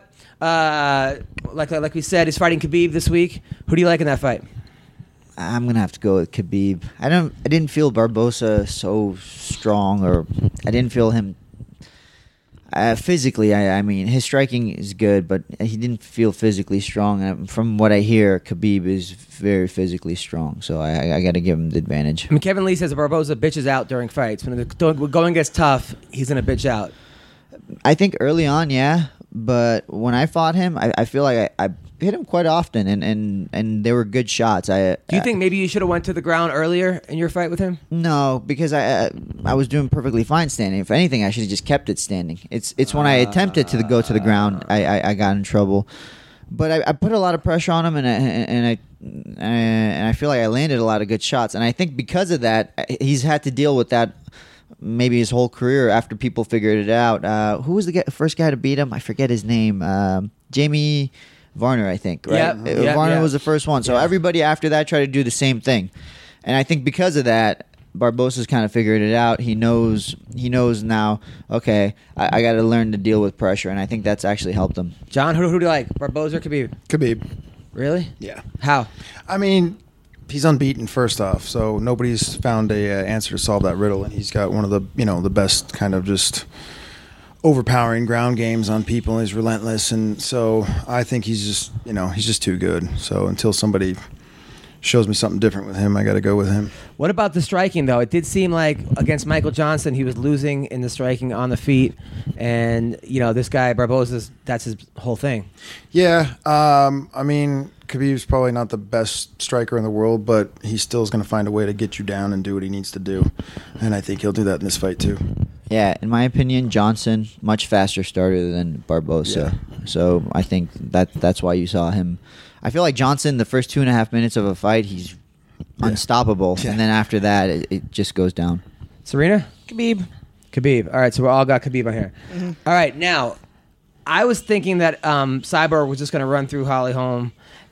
like we said, is fighting Khabib this week. Who do you like in that fight? I'm gonna have to go with Khabib. I didn't feel Barbosa so strong, or I didn't feel him physically. I mean, his striking is good, but he didn't feel physically strong. From what I hear, Khabib is very physically strong, so I got to give him the advantage. I mean, Kevin Lee says Barboza bitches out during fights. When the going gets tough, he's gonna bitch out. I think early on, yeah, but when I fought him, I feel like I hit him quite often, and they were good shots. Do you think maybe you should have went to the ground earlier in your fight with him? No, because I was doing perfectly fine standing. If anything, I should have just kept it standing. It's when I attempted to go to the ground, I got in trouble. But I put a lot of pressure on him, and I feel like I landed a lot of good shots. And I think because of that, he's had to deal with that maybe his whole career after people figured it out. Who was the first guy to beat him? I forget his name. Jamie Varner, I think, right? Yep, Varner was the first one. So everybody after that tried to do the same thing. And I think because of that, Barbosa's kind of figured it out. He knows now, okay, I got to learn to deal with pressure. And I think that's actually helped him. John, who do you like, Barboza or Khabib? Khabib. Really? Yeah. How? I mean, he's unbeaten first off, so nobody's found a answer to solve that riddle, and he's got one of the the best kind of just overpowering ground games on people. He's relentless, and so I think he's just too good. So until somebody shows me something different with him, I got to go with him. What about the striking, though? It did seem like against Michael Johnson, he was losing in the striking on the feet. And, this guy, Barboza's, that's his whole thing. Yeah, I mean, Khabib's probably not the best striker in the world, but he still is going to find a way to get you down and do what he needs to do. And I think he'll do that in this fight, too. Yeah, in my opinion, Johnson, much faster starter than Barbosa. Yeah. So I think that's why you saw him. I feel like Johnson, the first 2.5 minutes of a fight, he's unstoppable. Yeah. And then after that, it just goes down. Serena? Khabib. All right, so we all got Khabib on here. Mm-hmm. All right, now, I was thinking that Cyborg was just going to run through Holly Holm,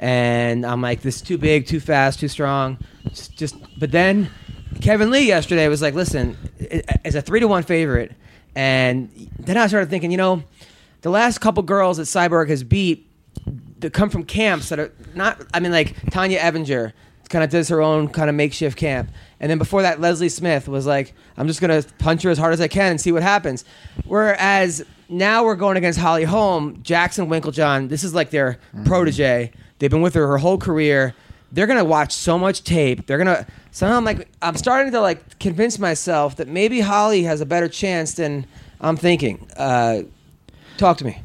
and I'm like, this is too big, too fast, too strong. But then Kevin Lee yesterday was like, listen, it's a 3-1 favorite. And then I started thinking, the last couple girls that Cyborg has beat that come from camps that are not, like Tanya Evinger kind of does her own kind of makeshift camp. And then before that, Leslie Smith was like, I'm just going to punch her as hard as I can and see what happens. Whereas now we're going against Holly Holm, Jackson Winklejohn. This is like their protege. They've been with her whole career. They're going to watch so much tape. They're going to, somehow I'm starting to convince myself that maybe Holly has a better chance than I'm thinking. Talk to me.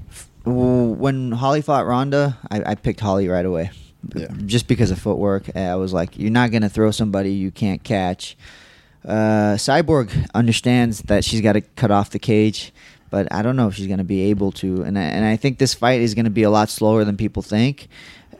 When Holly fought Ronda, I picked Holly right away. Yeah. Just because of footwork. I was like, you're not going to throw somebody you can't catch. Cyborg understands that she's got to cut off the cage, but I don't know if she's going to be able to. And I think this fight is going to be a lot slower than people think.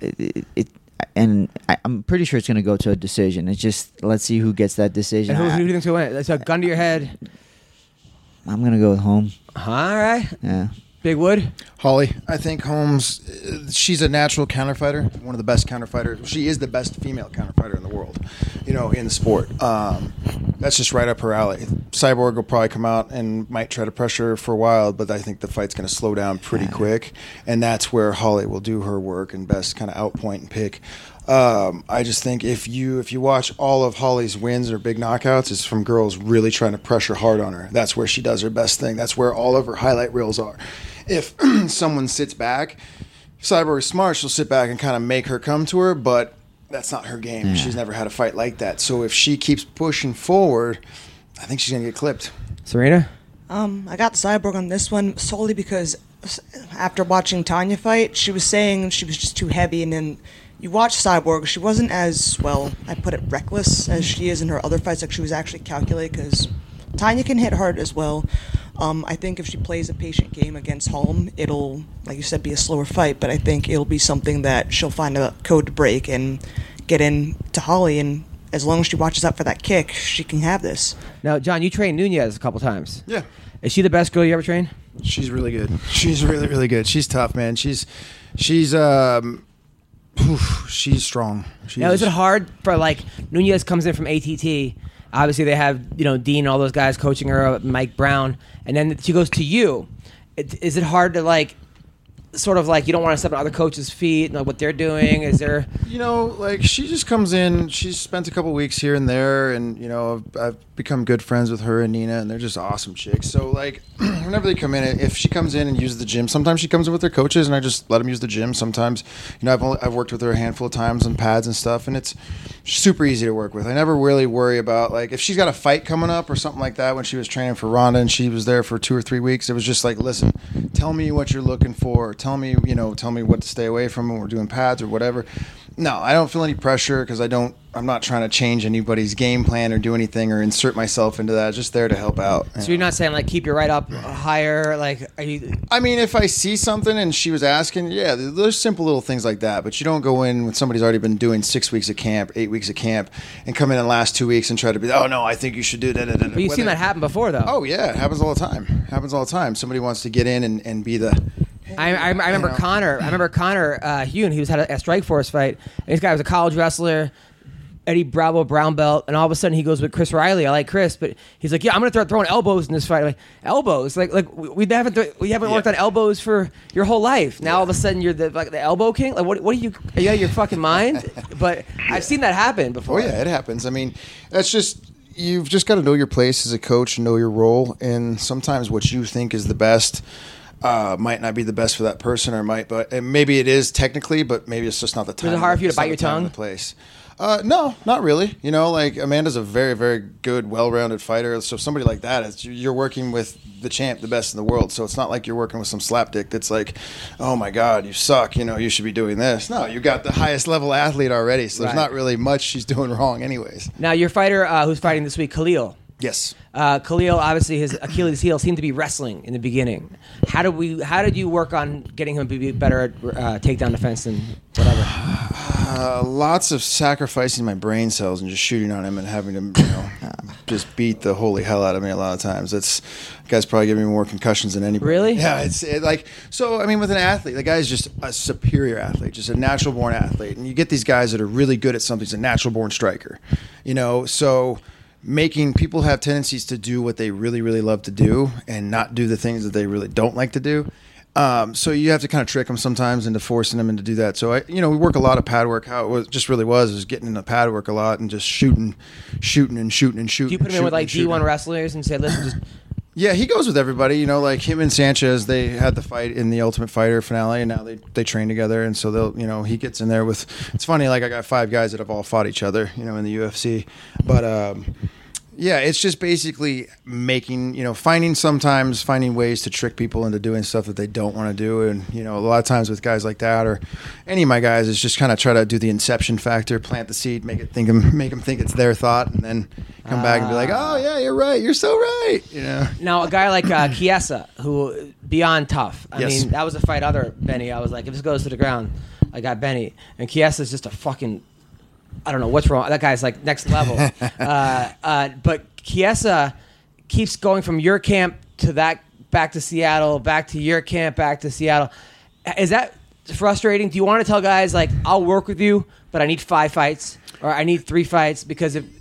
I'm pretty sure it's going to go to a decision. It's just, let's see who gets that decision. And who do you think's going to win? It's a gun to your head. I'm going to go with Holm. All right. Yeah. Big Wood? Holly, I think Holmes, she's a natural counterfighter, one of the best counterfighters. She is the best female counterfighter in the world, in the sport. That's just right up her alley. Cyborg will probably come out and might try to pressure her for a while, but I think the fight's going to slow down pretty quick, and that's where Holly will do her work and best kind of outpoint and pick. I just think if you watch all of Holly's wins or big knockouts, it's from girls really trying to pressure hard on her. That's where she does her best thing. That's where all of her highlight reels are. If someone sits back, if Cyborg is smart, she'll sit back and kind of make her come to her, but that's not her game. Yeah. She's never had a fight like that. So if she keeps pushing forward, I think she's going to get clipped. Serena? I got Cyborg on this one solely because after watching Tanya fight, she was saying she was just too heavy, and then you watch Cyborg, she wasn't as, I put it, reckless as she is in her other fights. Like, she was actually calculated, because Tanya can hit hard as well. I think if she plays a patient game against Holm, it'll, like you said, be a slower fight, but I think it'll be something that she'll find a code to break and get in to Holly and as long as she watches out for that kick, she can have this. Now, John, you trained Nunez a couple times. Yeah. Is she the best girl you ever trained? She's really good. She's really, really good. She's tough, man. She's strong. Now, is it hard for, like, Nunez comes in from ATT. Obviously, they have, you know, Dean, all those guys coaching her, Mike Brown. And then she goes to you. Is it hard to, like, sort of like you don't want to step on other coaches' feet and like what they're doing? Is there, you know, like she just comes in, she's spent a couple weeks here and there, and you know, I've become good friends with her and Nina, and they're just awesome chicks. So like whenever they come in, if she comes in and uses the gym, sometimes she comes in with their coaches and I just let them use the gym. Sometimes, you know, I've worked with her a handful of times on pads and stuff, and it's super easy to work with. I never really worry about like if she's got a fight coming up or something like that. When she was training for Ronda and she was there for 2 or 3 weeks, it was just like, listen, tell me what you're looking for. Tell me what to stay away from when we're doing pads or whatever. No, I don't feel any pressure because I'm not trying to change anybody's game plan or do anything or insert myself into that. Just there to help out. So you're not saying like keep your right up higher? Like, are you? I mean, if I see something and she was asking, yeah, there's simple little things like that. But you don't go in when somebody's already been doing 6 weeks of camp, 8 weeks of camp, and come in the last 2 weeks and try to be, oh no, I think you should do that. But you've seen that happen before, though. Oh yeah, it happens all the time. Somebody wants to get in and be the. I remember Connor. I remember Connor Hune. He had a Strikeforce fight. And this guy was a college wrestler, Eddie Bravo brown belt, and all of a sudden he goes with Chris Riley. I like Chris, but he's like, yeah, I'm gonna start throwing elbows in this fight. I'm like, elbows? Like we haven't worked on elbows for your whole life. Now all of a sudden you're the elbow king. Like what are you out of your fucking mind? But I've seen that happen before. Oh yeah, it happens. I mean, that's just. You've just got to know your place as a coach and know your role. And sometimes what you think is the best might not be the best for that person, or maybe it is technically, but maybe it's just not the time. Is it hard for you to bite your tongue? The place. No, not really. You know, like Amanda's a very, very good, well-rounded fighter. So somebody like that, you're working with the champ, the best in the world. So it's not like you're working with some slapdick that's like, oh my God, you suck. You know, you should be doing this. No, you got the highest level athlete already. So there's not really much she's doing wrong anyways. Now your fighter who's fighting this week, Khalil. Yes. Khalil, obviously his Achilles heel seemed to be wrestling in the beginning. How did you work on getting him to be better at takedown defense and whatever? Lots of sacrificing my brain cells and just shooting on him and having him, just beat the holy hell out of me a lot of times. The guy's probably giving me more concussions than anybody. Really? Yeah, so I mean, with an athlete, the guy's just a superior athlete, just a natural born athlete. And you get these guys that are really good at something. He's a natural born striker, so making people have tendencies to do what they really, really love to do and not do the things that they really don't like to do. So you have to kind of trick them sometimes into forcing them into do that. So we work a lot of pad work. How it just really was getting into pad work a lot and just shooting. Do you put him in with like D1 wrestlers and say, listen, just... Yeah, he goes with everybody. Like him and Sanchez, they had the fight in the Ultimate Fighter finale, and now they train together. And so they'll, he gets in there with. It's funny, like I got 5 guys that have all fought each other, in the UFC, but. Yeah, it's just basically finding ways to trick people into doing stuff that they don't want to do. And, a lot of times with guys like that or any of my guys is just kind of try to do the inception factor, plant the seed, make them think it's their thought, and then come back and be like, oh, yeah, you're right. You're so right. Now, a guy like Chiesa, who beyond tough. I Yes. mean, that was a fight other Benny. I was like, if this goes to the ground, I got Benny. And Chiesa's just a fucking... I don't know what's wrong. That guy's like next level. But Chiesa keeps going from your camp to that, back to Seattle, back to your camp, back to Seattle. Is that frustrating? Do you want to tell guys like, I'll work with you, but I need 5 fights or I need 3 fights because if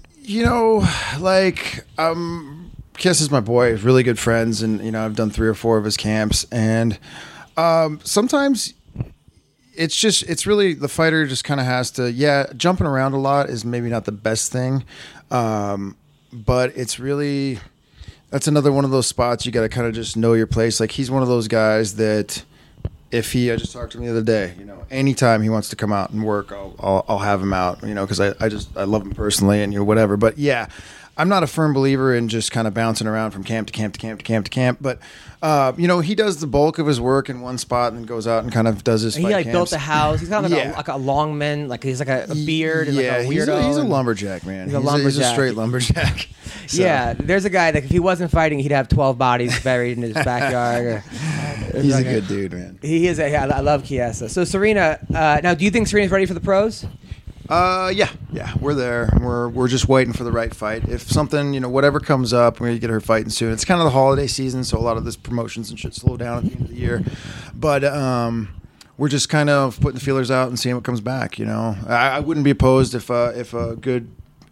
Chiesa's my boy, really good friends, and I've done 3 or 4 of his camps, and sometimes. It's really the fighter just kind of has to, jumping around a lot is maybe not the best thing. But it's really, that's another one of those spots you got to kind of just know your place. Like he's one of those guys that I just talked to him the other day, anytime he wants to come out and work, I'll have him out, because I love him personally and whatever. But yeah, I'm not a firm believer in just kind of bouncing around from camp to camp to camp to camp to camp. But, he does the bulk of his work in one spot and then goes out and kind of does his fight camps. Built a house. He's kind of like a long man. Like he's like a beard and like a weirdo. He's a lumberjack, man. He's a straight lumberjack. So. Yeah, there's a guy that if he wasn't fighting, he'd have 12 bodies buried in his backyard. He's a good dude, man. He is. I love Chiesa. So Serena, now do you think Serena's ready for the pros? Yeah, we're there. We're just waiting for the right fight. If something, whatever comes up, we're gonna get her fighting soon. It's kind of the holiday season, so a lot of this promotions and shit slow down at the end of the year. But we're just kind of putting the feelers out and seeing what comes back. I wouldn't be opposed if a good,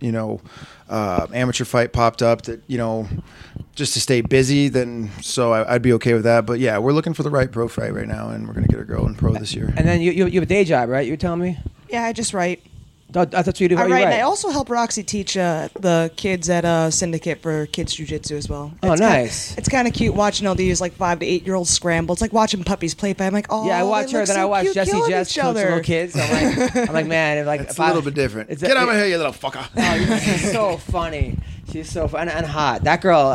amateur fight popped up that just to stay busy. Then I'd be okay with that. But yeah, we're looking for the right pro fight right now, and we're gonna get her going pro this year. And then you have a day job, right? You were telling me. Yeah, I just write. That's what you do. I You write, and I also help Roxy teach the kids at Syndicate for kids jiu-jitsu as well. Oh, nice. It's kind of cute watching all these like 5 to 8 year olds scramble. It's like watching puppies play fight. I'm like, oh, yeah, I watch her. Then I watch Jessie Jess coach little kids. I'm like, man, It's a little bit different. Get out of here, you little fucker. Oh, she's so funny. She's so fun and hot. That girl,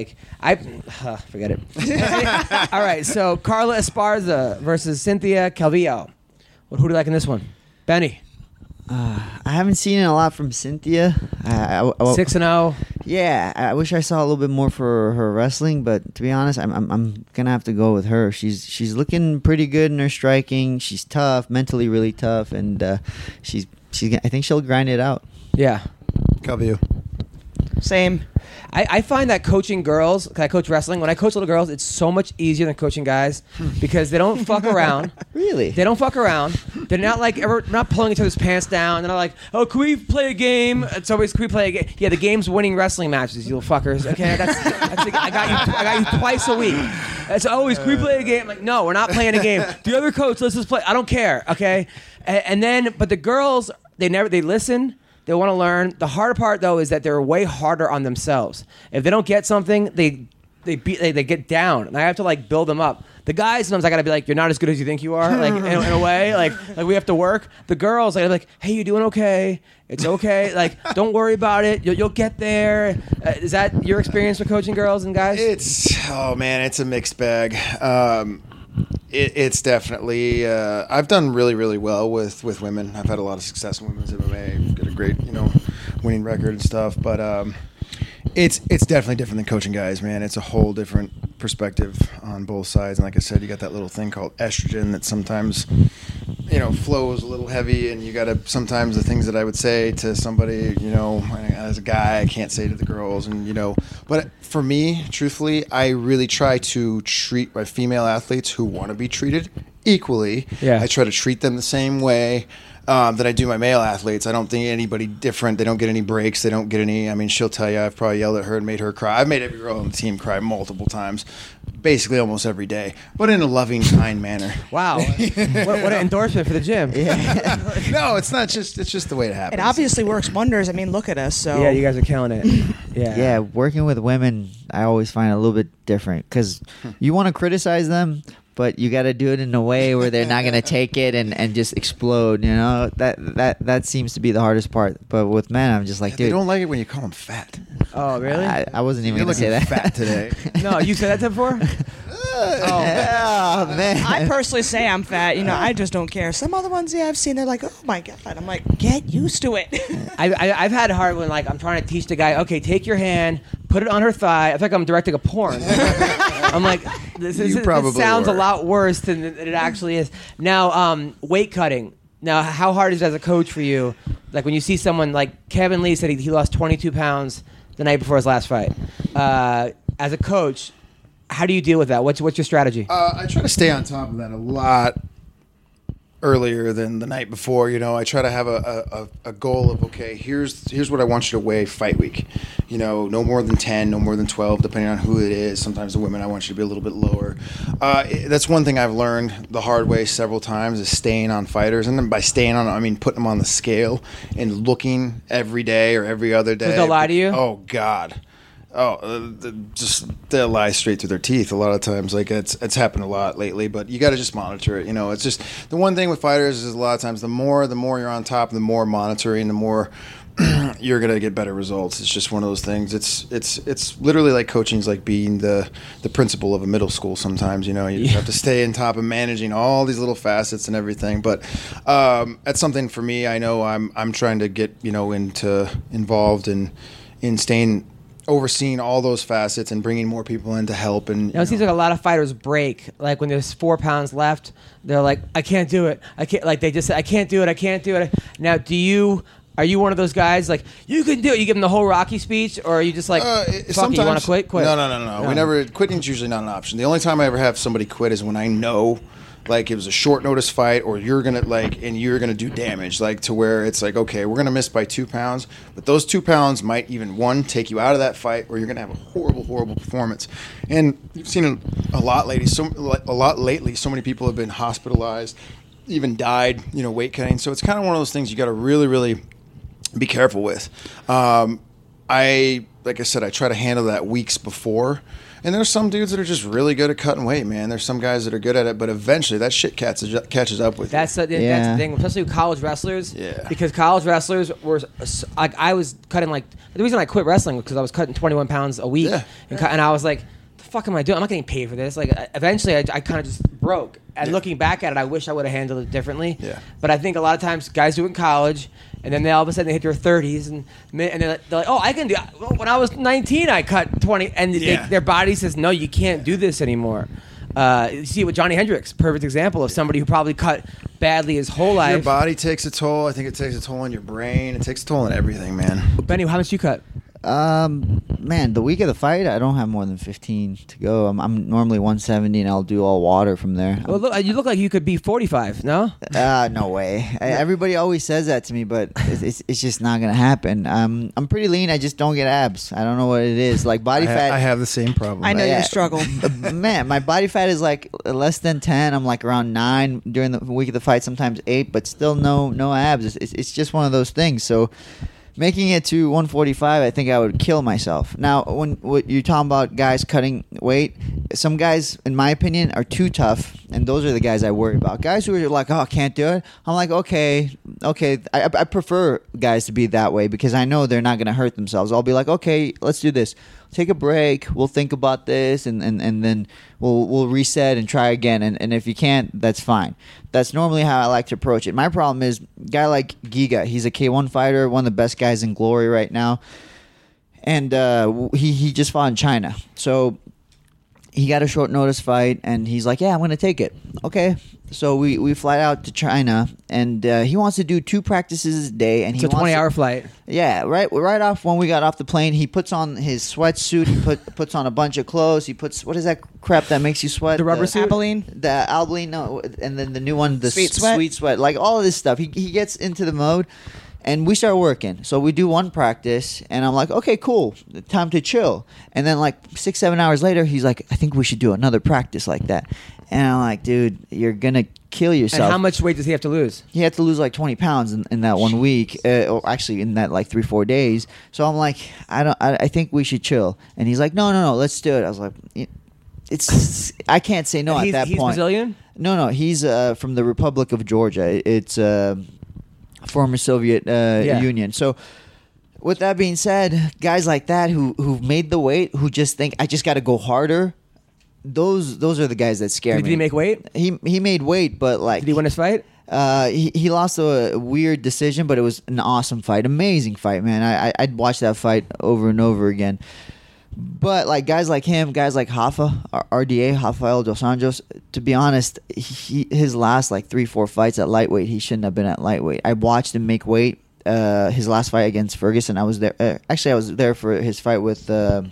forget it. All right, so Carla Esparza versus Cynthia Calvillo. Who do you like in this one? Benny. I haven't seen it a lot from Cynthia. 6-0. Yeah, I wish I saw a little bit more for her wrestling, but to be honest, I'm gonna have to go with her. She's looking pretty good in her striking. She's tough, mentally really tough, and I think she'll grind it out. Yeah. Cover you. Same. I find that coaching girls, because I coach wrestling, when I coach little girls, it's so much easier than coaching guys because they don't fuck around. Really? They don't fuck around. They're not not pulling each other's pants down. They're not like, oh, can we play a game? It's always, can we play a game? Yeah, the game's winning wrestling matches, you little fuckers. Okay, I got you twice a week. It's always, can we play a game? I'm like, no, we're not playing a game. The other coach, let's just play. I don't care, okay? And then, but the girls, they listen. They want to learn. The hard part, though, is that they're way harder on themselves. If they don't get something, they get down, and I have to build them up. The guys, sometimes I gotta be like, "You're not as good as you think you are." In a way, like we have to work. The girls, I gotta be like, "Hey, you doing okay? It's okay. Don't worry about it. You'll get there." Is that your experience with coaching girls and guys? It's a mixed bag. It's definitely. I've done really, really well with women. I've had a lot of success in women's MMA. Got a great, winning record and stuff. But it's definitely different than coaching guys, man. It's a whole different perspective on both sides. And like I said, you got that little thing called estrogen that sometimes, flows a little heavy, and you got to sometimes the things that I would say to somebody, as a guy, I can't say to the girls, and But for me, truthfully, I really try to treat my female athletes who want to be treated equally. Yeah. I try to treat them the same way that I do my male athletes. I don't think anybody different. They don't get any breaks. They don't get any. I mean, she'll tell you I've probably yelled at her and made her cry. I've made every girl on the team cry multiple times, basically almost every day, but in a loving, kind manner. Wow, what an endorsement for the gym. Yeah. No, it's not just. It's just the way it happens. It obviously works wonders. I mean, look at us. So Yeah, you guys are killing it. Yeah, working with women, I always find it a little bit different because you want to criticize them, but you got to do it in a way where they're not going to take it and just explode. That seems to be the hardest part. But with men, I'm just like, dude, they don't like it when you call them fat. Oh, really? I wasn't even You're going to say looking that. fat today. No, you said that before? Oh man, I personally say I'm fat. I just don't care. Some other ones, I've seen, they're like, oh my god. I'm like, get used to it. I've had it hard when I'm trying to teach the guy, okay, take your hand, put it on her thigh. I feel like I'm directing a porn. I'm like, this sounds a lot worse than it actually is. Now, weight cutting. Now, how hard is it as a coach for you? Like when you see someone like Kevin Lee said he lost 22 pounds the night before his last fight. As a coach, how do you deal with that? What's your strategy? I try to stay on top of that a lot earlier than the night before. I try to have a goal of, okay, here's what I want you to weigh fight week. No more than 10, no more than 12, depending on who it is. Sometimes the women, I want you to be a little bit lower. That's one thing I've learned the hard way several times is staying on fighters. And then by staying on, I mean putting them on the scale and looking every day or every other day. Does they lie to you? Oh, God. Just they'll lie straight through their teeth a lot of times. It's happened a lot lately, but you got to just monitor it. It's just the one thing with fighters is a lot of times the more you're on top, the more monitoring, the more you're gonna get better results. It's just one of those things. It's literally like coaching is like being the principal of a middle school. Sometimes you have to stay on top of managing all these little facets and everything. But that's something for me. I know I'm trying to get involved in staying overseeing all those facets and bringing more people in to help. And It seems like a lot of fighters break. Like when there's 4 pounds left, they're like, I can't do it. I can't. Like they just say, I can't do it. I can't do it. Now, are you one of those guys like you can do it? You give them the whole Rocky speech, or are you just like, fuck it, you want to quit? Quit. No. We never. Quitting's usually not an option. The only time I ever have somebody quit is when I know, like, it was a short notice fight, or you're gonna do damage, like to where it's like, okay, we're gonna miss by 2 pounds, but those 2 pounds might even take you out of that fight, or you're gonna have a horrible performance. And you've seen a lot lately. So many people have been hospitalized, even died, weight cutting. So it's kind of one of those things you got to really be careful with. Like I said, I try to handle that weeks before. And there's some dudes that are just really good at cutting weight, man. There's some guys that are good at it, but eventually that shit catches up with you. That's the thing, especially with college wrestlers. Yeah. Because college wrestlers were like, I was cutting the reason I quit wrestling was because I was cutting 21 pounds a week, and I was like, the fuck am I doing? I'm not getting paid for this. Like, eventually, I kind of just broke. And looking back at it, I wish I would have handled it differently. Yeah. But I think a lot of times guys do it in college, and then all of a sudden they hit their 30s, and they're like, oh, I can do it. Well, when I was 19, I cut 20, and their body says, no, you can't do this anymore. You see it with Johnny Hendricks, perfect example of somebody who probably cut badly his whole life. Your body takes a toll. I think it takes a toll on your brain. It takes a toll on everything, man. Benny, how much you cut? Man, the week of the fight, I don't have more than 15 to go. I'm normally 170, and I'll do all water from there. Well, look, you look like you could be 45. No? No way. Everybody always says that to me, but it's just not gonna happen. I'm pretty lean. I just don't get abs. I don't know what it is. Like body fat. I have the same problem. I know you struggle. Man, my body fat is like less than 10. I'm like around 9 during the week of the fight, sometimes 8, but still no abs. It's just one of those things. So making it to 145, I think I would kill myself. Now, what you're talking about guys cutting weight, some guys, in my opinion, are too tough, and those are the guys I worry about. Guys who are like, oh, I can't do it. I'm like, okay. I prefer guys to be that way because I know they're not going to hurt themselves. I'll be like, okay, let's do this. Take a break. We'll think about this, and then we'll reset and try again. And if you can't, that's fine. That's normally how I like to approach it. My problem is a guy like Giga. He's a K1 fighter, one of the best guys in Glory right now, and he just fought in China. So he got a short notice fight, and he's like, yeah, I'm going to take it. Okay. So we fly out to China, and he wants to do 2 practices a day. And It's a 20-hour flight. Yeah, right off when we got off the plane, he puts on his sweatsuit. He puts on a bunch of clothes. He puts, what is that crap that makes you sweat? The rubber suit? Abilene? The Albaline, no, and then the new one, the Sweet Sweat? like all of this stuff. He gets into the mode, and we start working. So we do 1 practice, and I'm like, okay, cool, time to chill. And then like 6-7 hours later, he's like, I think we should do another practice like that. And I'm like, dude, you're gonna kill yourself. And how much weight does he have to lose? He had to lose like 20 pounds in that 1 week, or actually in that like 3-4 days. So I'm like, I think we should chill. And he's like, no, let's do it. I was like, I can't say no at that he's point. He's Brazilian? No, he's from the Republic of Georgia. It's former Soviet Union. So with that being said, guys like that who've made the weight, who just think I just got to go harder. Those are the guys that scare me. Did he make weight? He made weight, but like, did he win his fight? He lost a weird decision, but it was an awesome fight, amazing fight, man. I'd watch that fight over and over again. But like guys like him, guys like Rafa, RDA, Rafael dos Anjos, to be honest, his last like 3-4 fights at lightweight, he shouldn't have been at lightweight. I watched him make weight. His last fight against Ferguson, I was there. Actually, I was there for his fight with.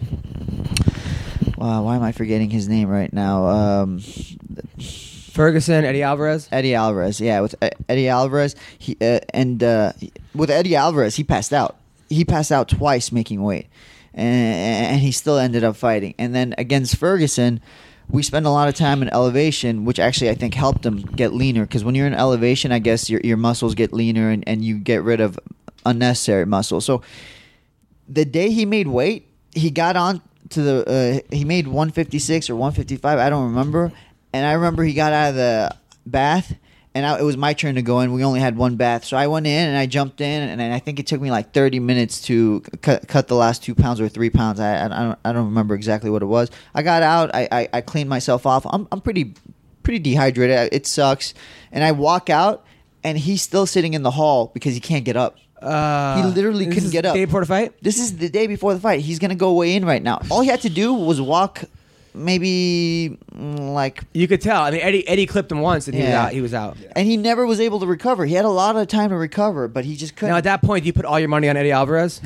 Why am I forgetting his name right now? Ferguson, Eddie Alvarez. Eddie Alvarez, yeah, with Eddie Alvarez, with Eddie Alvarez, he passed out. He passed out twice making weight, and he still ended up fighting. And then against Ferguson, we spent a lot of time in elevation, which actually I think helped him get leaner. Because when you're in elevation, I guess your muscles get leaner and you get rid of unnecessary muscle. So the day he made weight, he got on to he made 156 or 155, I don't remember. And I remember he got out of the bath, and it was my turn to go in. We only had 1 bath, so I went in and I jumped in, and I think it took me like 30 minutes to cut the last 2 pounds or 3 pounds. I don't remember exactly what it was. I got out. I cleaned myself off. I'm pretty dehydrated. It sucks. And I walk out, and he's still sitting in the hall because he can't get up. He literally This couldn't is get up. Day before the fight. This is the day before the fight. He's gonna go weigh in right now. All he had to do was walk, maybe like, You could tell. I mean, Eddie clipped him once, and Yeah. he was out. and he never was able to recover. He had a lot of time to recover, but he just couldn't. Now at that point, do you put all your money on Eddie Alvarez?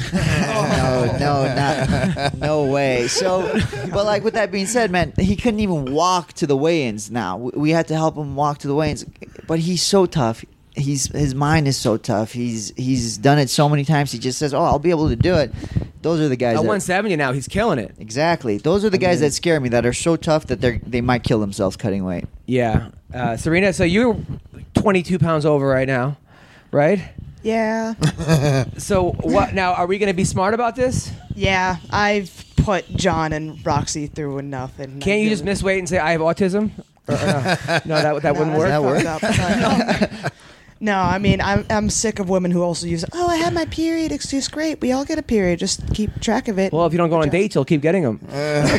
No way. So, but like with that being said, man, he couldn't even walk to the weigh-ins. Now we had to help him walk to the weigh-ins, but he's so tough. His mind is so tough. He's done it so many times. He just says, "Oh, I'll be able to do it." Those are the guys. At that, 170 now, he's killing it. exactly. Those are the guys that scare me. That are so tough that they might kill themselves cutting weight. Yeah, Serena. So you're 22 pounds over right now, right? Yeah. So what now? Are we going to be smart about this? Yeah. I've put John and Roxy through enough. And Can't you just miss weight and say I have autism? Or no, that wouldn't work. that work? No, I mean, I'm sick of women who also use, "Oh, I had my period excuse." Great, we all get a period. Just keep track of it. Well, if you don't go on dates, you'll keep getting them.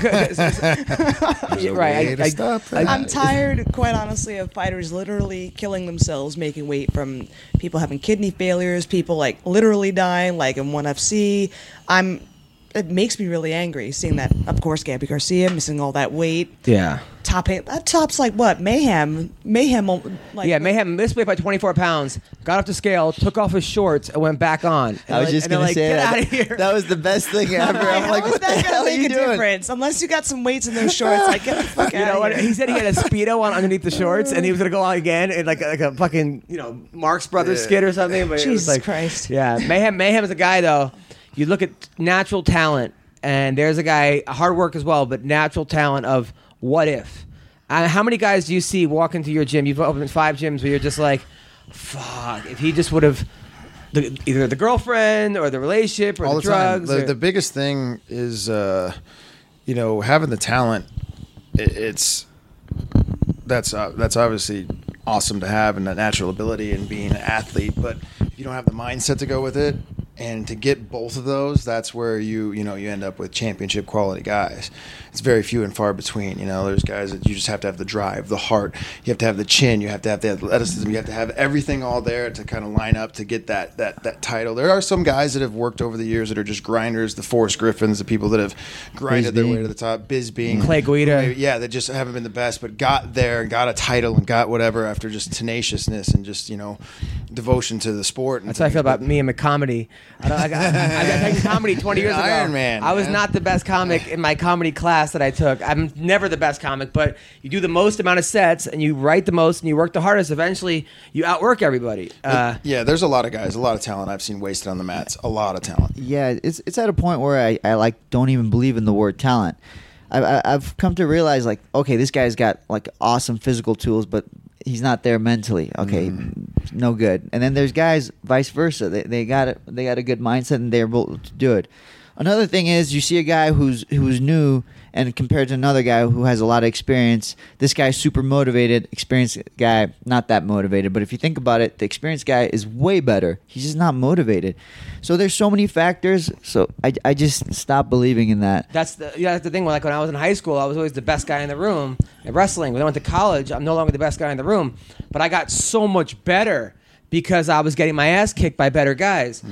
Right. I'm tired, quite honestly, of fighters literally killing themselves making weight, from people having kidney failures, people like literally dying, like in ONE FC. It makes me really angry seeing that. Of course, Gabby Garcia missing all that weight. Yeah. That top's like what? Mayhem. Like, Yeah, Mayhem missed weight by 24 pounds, got off the scale, took off his shorts, and went back on. And I was just and they're gonna like, say get that. out of here. That was the best thing ever. I'm How like, is what the that hell gonna are make you a doing? difference? Unless you got some weights in those shorts, like get the fuck You out know of what? here. He said he had a Speedo on underneath the shorts, and he was gonna go on again in like a fucking Marx Brothers skit or something. But it was Jesus like, Christ. Yeah, Mayhem is a guy though. You look at natural talent, and there's a guy, hard work as well, but natural talent of what if. How many guys do you see walk into your gym? You've opened 5 gyms where you're just like, fuck, if he just would have either the girlfriend or the relationship or all the the time. drugs. or- The biggest thing is, having the talent. That's obviously awesome to have, and that natural ability and being an athlete. But if you don't have the mindset to go with it, and to get both of those, that's where you end up with championship quality guys. It's very few and far between. There's guys that you just have to have the drive, the heart. You have to have the chin. You have to have the athleticism. You have to have everything all there to kind of line up to get that title. There are some guys that have worked over the years that are just grinders, the Forrest Griffins, the people that have grinded their way to the top. Bisping, Clay Guida. yeah, that just haven't been the best, but got there and got a title and got whatever after just tenaciousness and just devotion to the sport. That's how I feel about me and my comedy. I got taken comedy 20 years ago. Iron Man, I was man. not the best comic in my comedy class that I took. I'm never the best comic, but you do the most amount of sets and you write the most and you work the hardest. Eventually, you outwork everybody. Yeah, there's a lot of guys, a lot of talent I've seen wasted on the mats. A lot of talent. Yeah, it's at a point where I like don't even believe in the word talent. I've come to realize, like, okay, this guy's got like awesome physical tools, but he's not there mentally. Okay, no good. And then there's guys vice versa. They got a good mindset and they're able to do it. Another thing is you see a guy who's new, and compared to another guy who has a lot of experience, this guy's super motivated. Experienced guy, not that motivated. But if you think about it, the experienced guy is way better. He's just not motivated. So there's so many factors. So I just stopped believing in that. That's the thing. Like when I was in high school, I was always the best guy in the room at wrestling. When I went to college, I'm no longer the best guy in the room, but I got so much better because I was getting my ass kicked by better guys.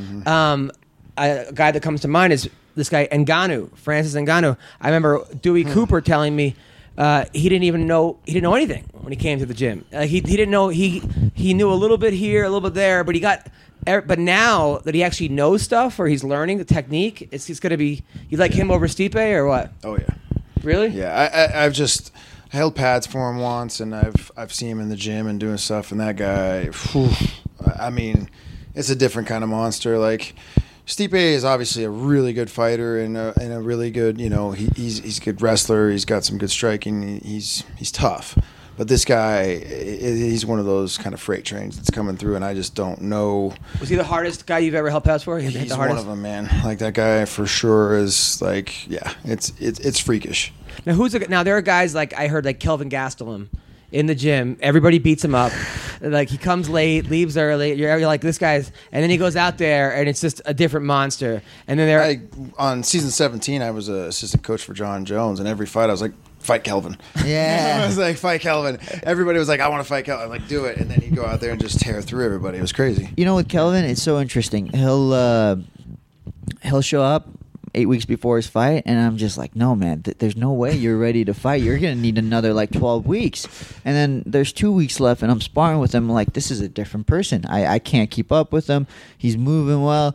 A guy that comes to mind is this guy Ngannou, Francis Ngannou. I remember Dewey Cooper telling me he didn't know anything when he came to the gym. He didn't know he knew a little bit here, a little bit there, but he got. But now that he actually knows stuff, or he's learning the technique, it's going to be. You like him over Stipe or what? Oh yeah, Really? yeah. I held pads for him once, and I've seen him in the gym and doing stuff, and that guy. Whew, I mean, it's a different kind of monster. Like Stipe is obviously a really good fighter and a really good. He's a good wrestler. He's got some good striking. He's tough. But this guy, he's one of those kind of freight trains that's coming through, and I just don't know. Was he the hardest guy you've ever held pads for? He hit He's the one hardest? of them, man. Like that guy for sure is like, yeah, it's freakish. Now there are guys like I heard like Kelvin Gastelum in the gym. Everybody beats him up. Like he comes late, leaves early. You're like this guy's, and then he goes out there and it's just a different monster. And then On season 17, I was an assistant coach for John Jones, and every fight I was like, fight Kelvin. Yeah. I was like, fight Kelvin. Everybody was like, I want to fight Kelvin. I'm like, do it. And then he'd go out there and just tear through everybody. It was crazy. You know, with Kelvin, it's so interesting. He'll show up 8 weeks before his fight, and I'm just like, no, man, there's no way you're ready to fight. You're gonna need another like 12 weeks. And then there's 2 weeks left, and I'm sparring with him. Like, this is a different person. I can't keep up with him. He's moving well.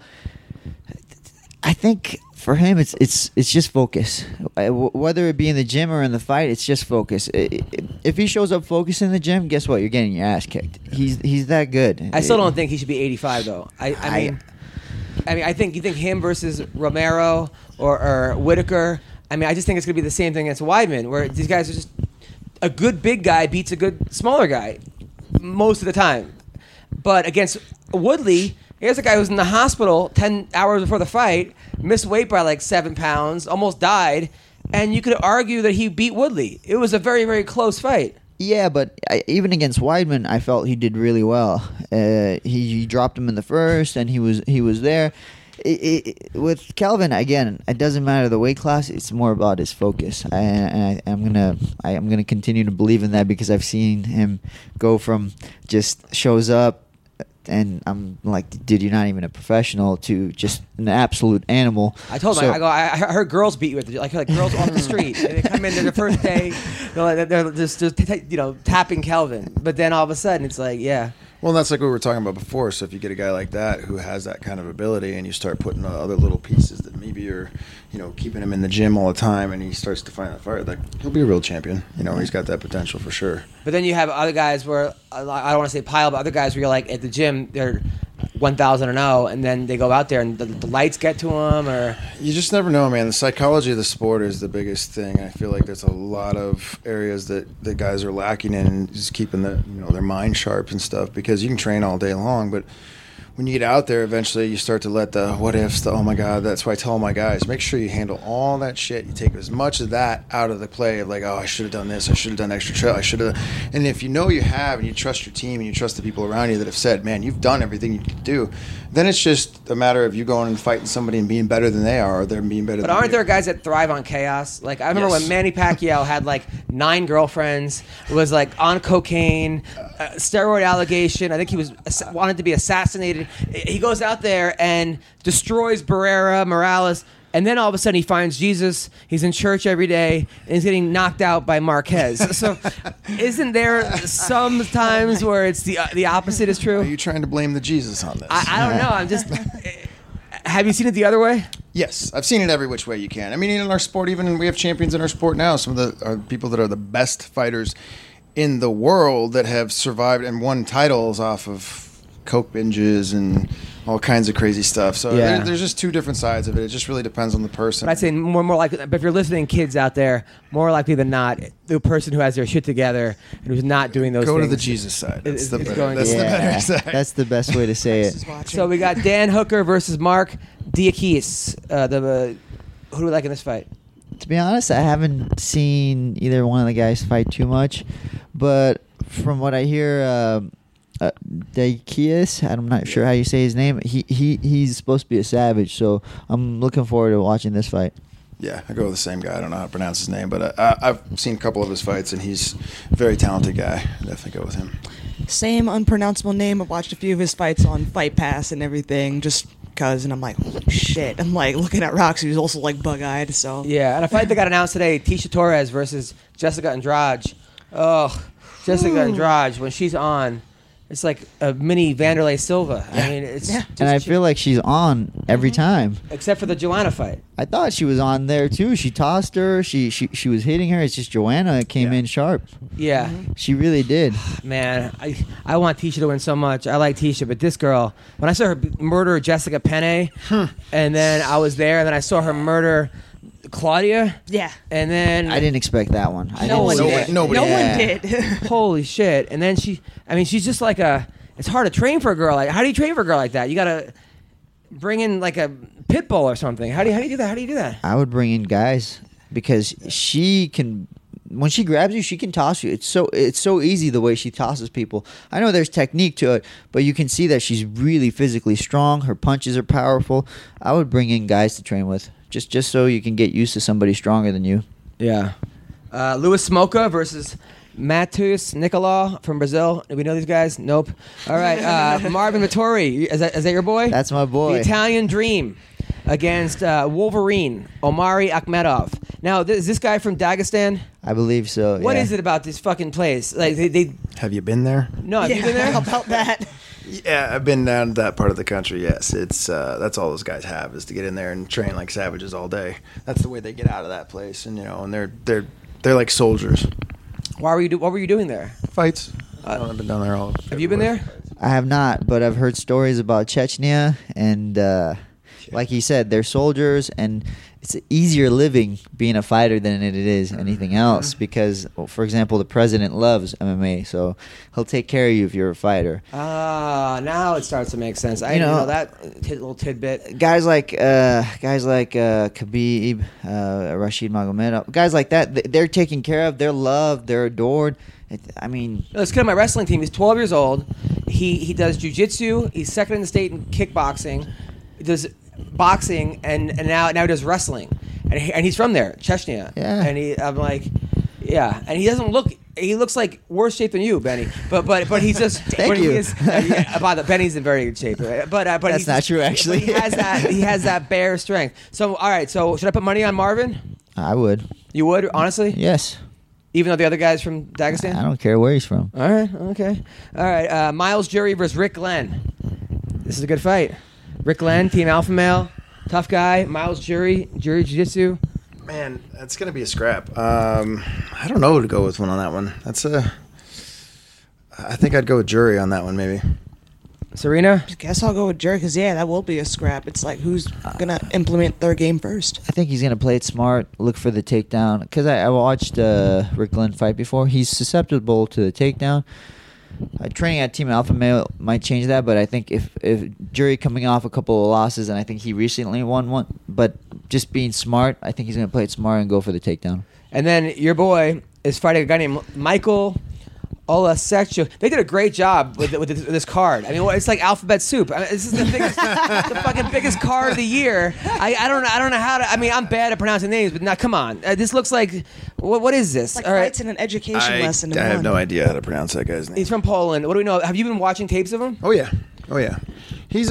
I think for him, it's just focus. Whether it be in the gym or in the fight, it's just focus. If he shows up focused in the gym, guess what? You're getting your ass kicked. He's that good. I still don't think he should be 85 though. I mean, I think you think him versus Romero or Whitaker. I mean, I just think it's going to be the same thing as Weidman, where these guys are just a good big guy beats a good smaller guy most of the time. But against Woodley, here's a guy who's in the hospital 10 hours before the fight, missed weight by like 7 pounds, almost died, and you could argue that he beat Woodley. It was a very, very close fight. Yeah, but even against Weidman, I felt he did really well. He dropped him in the first, and he was there. With Kelvin, again, it doesn't matter the weight class. It's more about his focus. I'm gonna continue to believe in that because I've seen him go from just shows up, and I'm like, dude, you're not even a professional, to just an absolute animal. I told him, I heard girls beat you at like girls off the street. And they come in there the first day, they're just tapping Kelvin. But then all of a sudden, it's like, yeah. Well, that's like what we were talking about before. So if you get a guy like that who has that kind of ability, and you start putting other little pieces that maybe you're, keeping him in the gym all the time, and he starts to find that fire, like, he'll be a real champion. He's got that potential for sure. But then you have other guys where, I don't want to say pile, but other guys where you're like, at the gym, they're 1,000-0, and then they go out there and the lights get to them, or... You just never know, man. The psychology of the sport is the biggest thing. I feel like there's a lot of areas that the guys are lacking in, and just keeping their mind sharp and stuff, because you can train all day long, but when you get out there, eventually you start to let the what ifs, the oh my God. That's why I tell all my guys, make sure you handle all that shit. You take as much of that out of the play of like, oh, I should have done this. I should have done extra trail. I should have. And if you have, and you trust your team, and you trust the people around you that have said, man, you've done everything you could do, then it's just a matter of you going and fighting somebody and being better than they are, or they're being better than you. But aren't there guys that thrive on chaos? Like, I remember when Manny Pacquiao had like 9 girlfriends, was like on cocaine, steroid allegation. I think he wanted to be assassinated. He goes out there and destroys Barrera, Morales, and then all of a sudden he finds Jesus. He's in church every day, and he's getting knocked out by Marquez. So isn't there some times where it's the opposite is true? Are you trying to blame the Jesus on this? I don't know. I'm just... Have you seen it the other way? Yes, I've seen it every which way you can. I mean, in our sport, even we have champions in our sport now. Some of the people that are the best fighters in the world that have survived and won titles off of coke binges and all kinds of crazy stuff. So there's just two different sides of it. It just really depends on the person. But I'd say more likely, but if you're listening, kids out there, more likely than not, the person who has their shit together and who's not doing those things. Go to the Jesus side. That's the better side. That's the best way to say it. So we got Dan Hooker versus Mark Diakis. Who do we like in this fight? To be honest, I haven't seen either one of the guys fight too much, but from what I hear, Diakis, I'm not sure how you say his name. He's supposed to be a savage, so I'm looking forward to watching this fight. Yeah, I go with the same guy. I don't know how to pronounce his name, but I've seen a couple of his fights, and he's a very talented guy. I definitely go with him. Same unpronounceable name. I've watched a few of his fights on Fight Pass and everything, just because, and I'm like, holy shit. I'm like looking at Roxy, who's also like bug-eyed, so. Yeah, and a fight that got announced today, Tisha Torres versus Jessica Andrade. Oh, Jessica Andrade, when she's on, it's like a mini Vanderlei Silva. I mean, it's just, and I feel like she's on every time, except for the Joanna fight. I thought she was on there too. She tossed her. She was hitting her. It's just Joanna came in sharp. Yeah, she really did. Man, I want Tisha to win so much. I like Tisha, but this girl, when I saw her murder Jessica Penne, and then I was there, and then I saw her murder Claudia. Yeah. And then I didn't expect that one. No one did. Holy shit. And then she's just like it's hard to train for a girl like, how do you train for a girl like that? You got to bring in like a pit bull or something. How do you do that? How do you do that? I would bring in guys because she can, when she grabs you, she can toss you. It's so easy the way she tosses people. I know there's technique to it, but you can see that she's really physically strong. Her punches are powerful. I would bring in guys to train with. Just so you can get used to somebody stronger than you. Yeah. Luis Smoka versus Matheus Nicolau from Brazil. Do we know these guys? Nope. All right. Marvin Vittori. Is that your boy? That's my boy. The Italian Dream against Wolverine, Omari Akhmedov. Now, is this guy from Dagestan? I believe so. What yeah. is it about this fucking place? Like they Have you been there? no, have you been there? How about that? Yeah, I've been down to that part of the country. Yes, it's that's all those guys have is to get in there and train like savages all day. That's the way they get out of that place, and and they're like soldiers. What were you doing there? Fights. I've been down there all. Have you been there? I have not, but I've heard stories about Chechnya, and like he said, they're soldiers, and it's easier living being a fighter than it is anything else. Because, for example, the president loves MMA, so he'll take care of you if you're a fighter. Ah, now it starts to make sense. I didn't know that little tidbit. Guys like Khabib, Rashid Magomedov, guys like that, they're taken care of, they're loved, they're adored. I mean, Let's get on my wrestling team. He's 12 years old. He does jiu-jitsu. He's second in the state in kickboxing. He does boxing, and now he does wrestling. And he's from there, Chechnya. Yeah. And I'm like, yeah. And he doesn't look. He looks like worse shape than you, Benny. But he's just. Thank you. Benny's in very good shape. But That's he's, not true, actually. He has that bare strength. So all right. So should I put money on Marvin? I would. You would, honestly? Yes. Even though the other guy's from Dagestan? I don't care where he's from. All right, okay. All right, Miles Jury versus Rick Glenn. This is a good fight. Rick Glenn, Team Alpha Male, tough guy. Miles Jury Jiu-Jitsu. Man, that's gonna be a scrap. I don't know who to go with one on that one. I think I'd go with Jury on that one, maybe. Serena? I guess I'll go with Jerry because that will be a scrap. It's like who's gonna implement their game first. I think he's going to play it smart, look for the takedown. Because I watched Rick Glenn fight before. He's susceptible to the takedown. Training at Team Alpha Male might change that, but I think if Jury coming off a couple of losses, and I think he recently won one, but just being smart, I think he's going to play it smart and go for the takedown. And then your boy is fighting a guy named Michael Olasekchuk. They did a great job with this card. I mean, it's like alphabet soup. I mean, this is the biggest, the fucking biggest card of the year. I don't know how to. I mean, I'm bad at pronouncing names, but now come on, this looks like what is this? Like All right, fights in an education lesson. in I have one. no idea how to pronounce that guy's name. he's from Poland. What do we know? Have you been watching tapes of him? Oh yeah. He's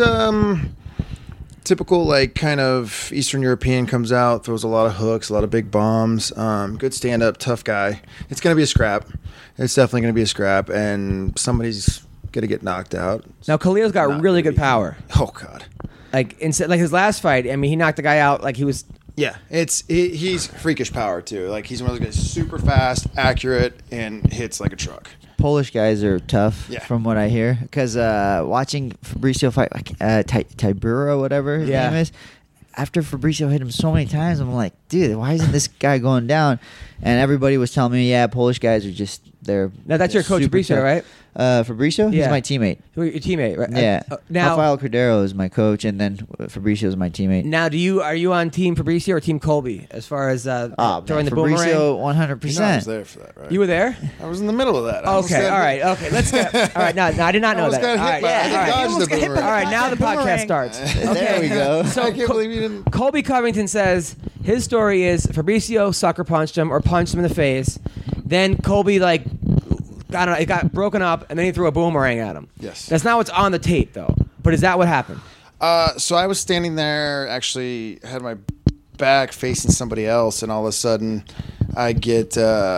typical like kind of Eastern European, comes out, throws a lot of hooks, a lot of big bombs. Good stand up, tough guy. It's gonna be a scrap. It's definitely gonna be a scrap, and somebody's gonna get knocked out. Now Khalil's got Not really gonna good power. Oh god. Like his last fight, I mean, he knocked the guy out like he was. Yeah, he's freakish power too. Like he's one of those guys, super fast, accurate, and hits like a truck. Polish guys are tough, Yeah. from what I hear. Because watching Fabricio fight Tybura, whatever his Yeah. name is, after Fabricio hit him so many times, I'm like, dude, why isn't this guy going down? And everybody was telling me, yeah, Polish guys are just Now that's your coach, super Fabricio, tough. right? Fabricio, Yeah. he's my teammate. Your teammate, right? Yeah, Now, Rafael Cordero is my coach, and then Fabricio is my teammate. now, are you on Team Fabricio or Team Colby as far as throwing the boomerang? Fabricio, You know, I 100%. was there for that, right? You were there? I was in the middle of that. I almost Okay, got all hit. right, okay. Let's get. All right, no, I did not know almost that. got All hit right, by- I yeah, didn't all right. dodge almost the got hit by boomerang. All right, now the podcast Boomerang. starts. There Okay. we go. So I can't believe you didn't. Colby Covington says his story is Fabricio sucker punched him or punched him in the face. Then Colby I don't know, it got broken up, and then he threw a boomerang at him. Yes. That's not what's on the tape, though. But is that what happened? So I was standing there, actually had my back facing somebody else, and all of a sudden I get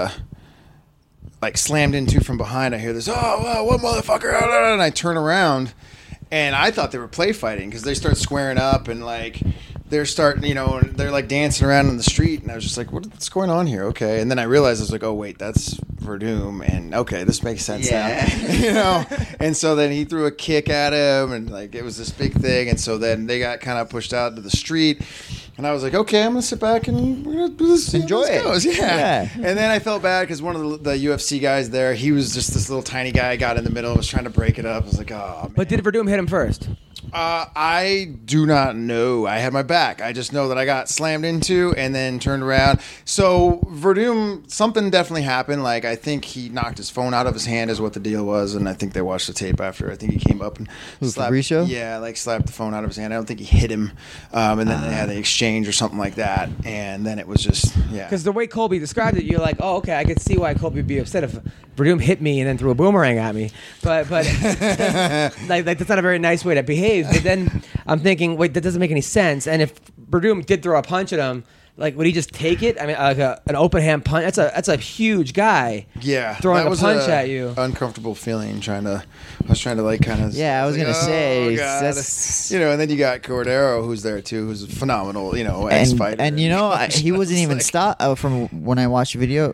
like slammed into from behind. I hear this, what motherfucker, and I turn around, and I thought they were play fighting because they start squaring up and like they're starting, and they're like dancing around in the street, and I was just like, what's going on here? Okay. And then I realized I was like, oh wait, that's Verdum, and okay, this makes sense now. And so then he threw a kick at him, and like it was this big thing, and so then they got kind of pushed out into the street, and I was like, okay, I'm gonna sit back and we're gonna do this, see how Enjoy this it. goes. Yeah. Yeah. And then I felt bad because one of the UFC guys there, he was just this little tiny guy, got in the middle and was trying to break it up. I was like, oh man. But did Verdum hit him first? I do not know. I had my back. I just know that I got slammed into and then turned around. So Verdum, something definitely happened. Like I think he knocked his phone out of his hand is what the deal was, and I think they watched the tape after. I think he came up and Who, slapped. Fabricio? Yeah, like slapped the phone out of his hand. I don't think he hit him. And then they had an exchange. exchange or something like that, and then it was just Because the way Colby described it, you're like, oh, okay, I could see why Colby would be upset if Verdum hit me and then threw a boomerang at me. But like that's not a very nice way to behave. But then I'm thinking, wait, that doesn't make any sense. And if Verdum did throw a punch at him, like, would he just take it? I mean, like an open hand punch. That's a huge guy. Yeah, throwing that a was punch at you. Uncomfortable feeling. I was trying to like kind of. Yeah, I was gonna say, that's, and then you got Cordero, who's there too, who's a phenomenal, ex-fighter. And he wasn't even stopped from when I watched the video.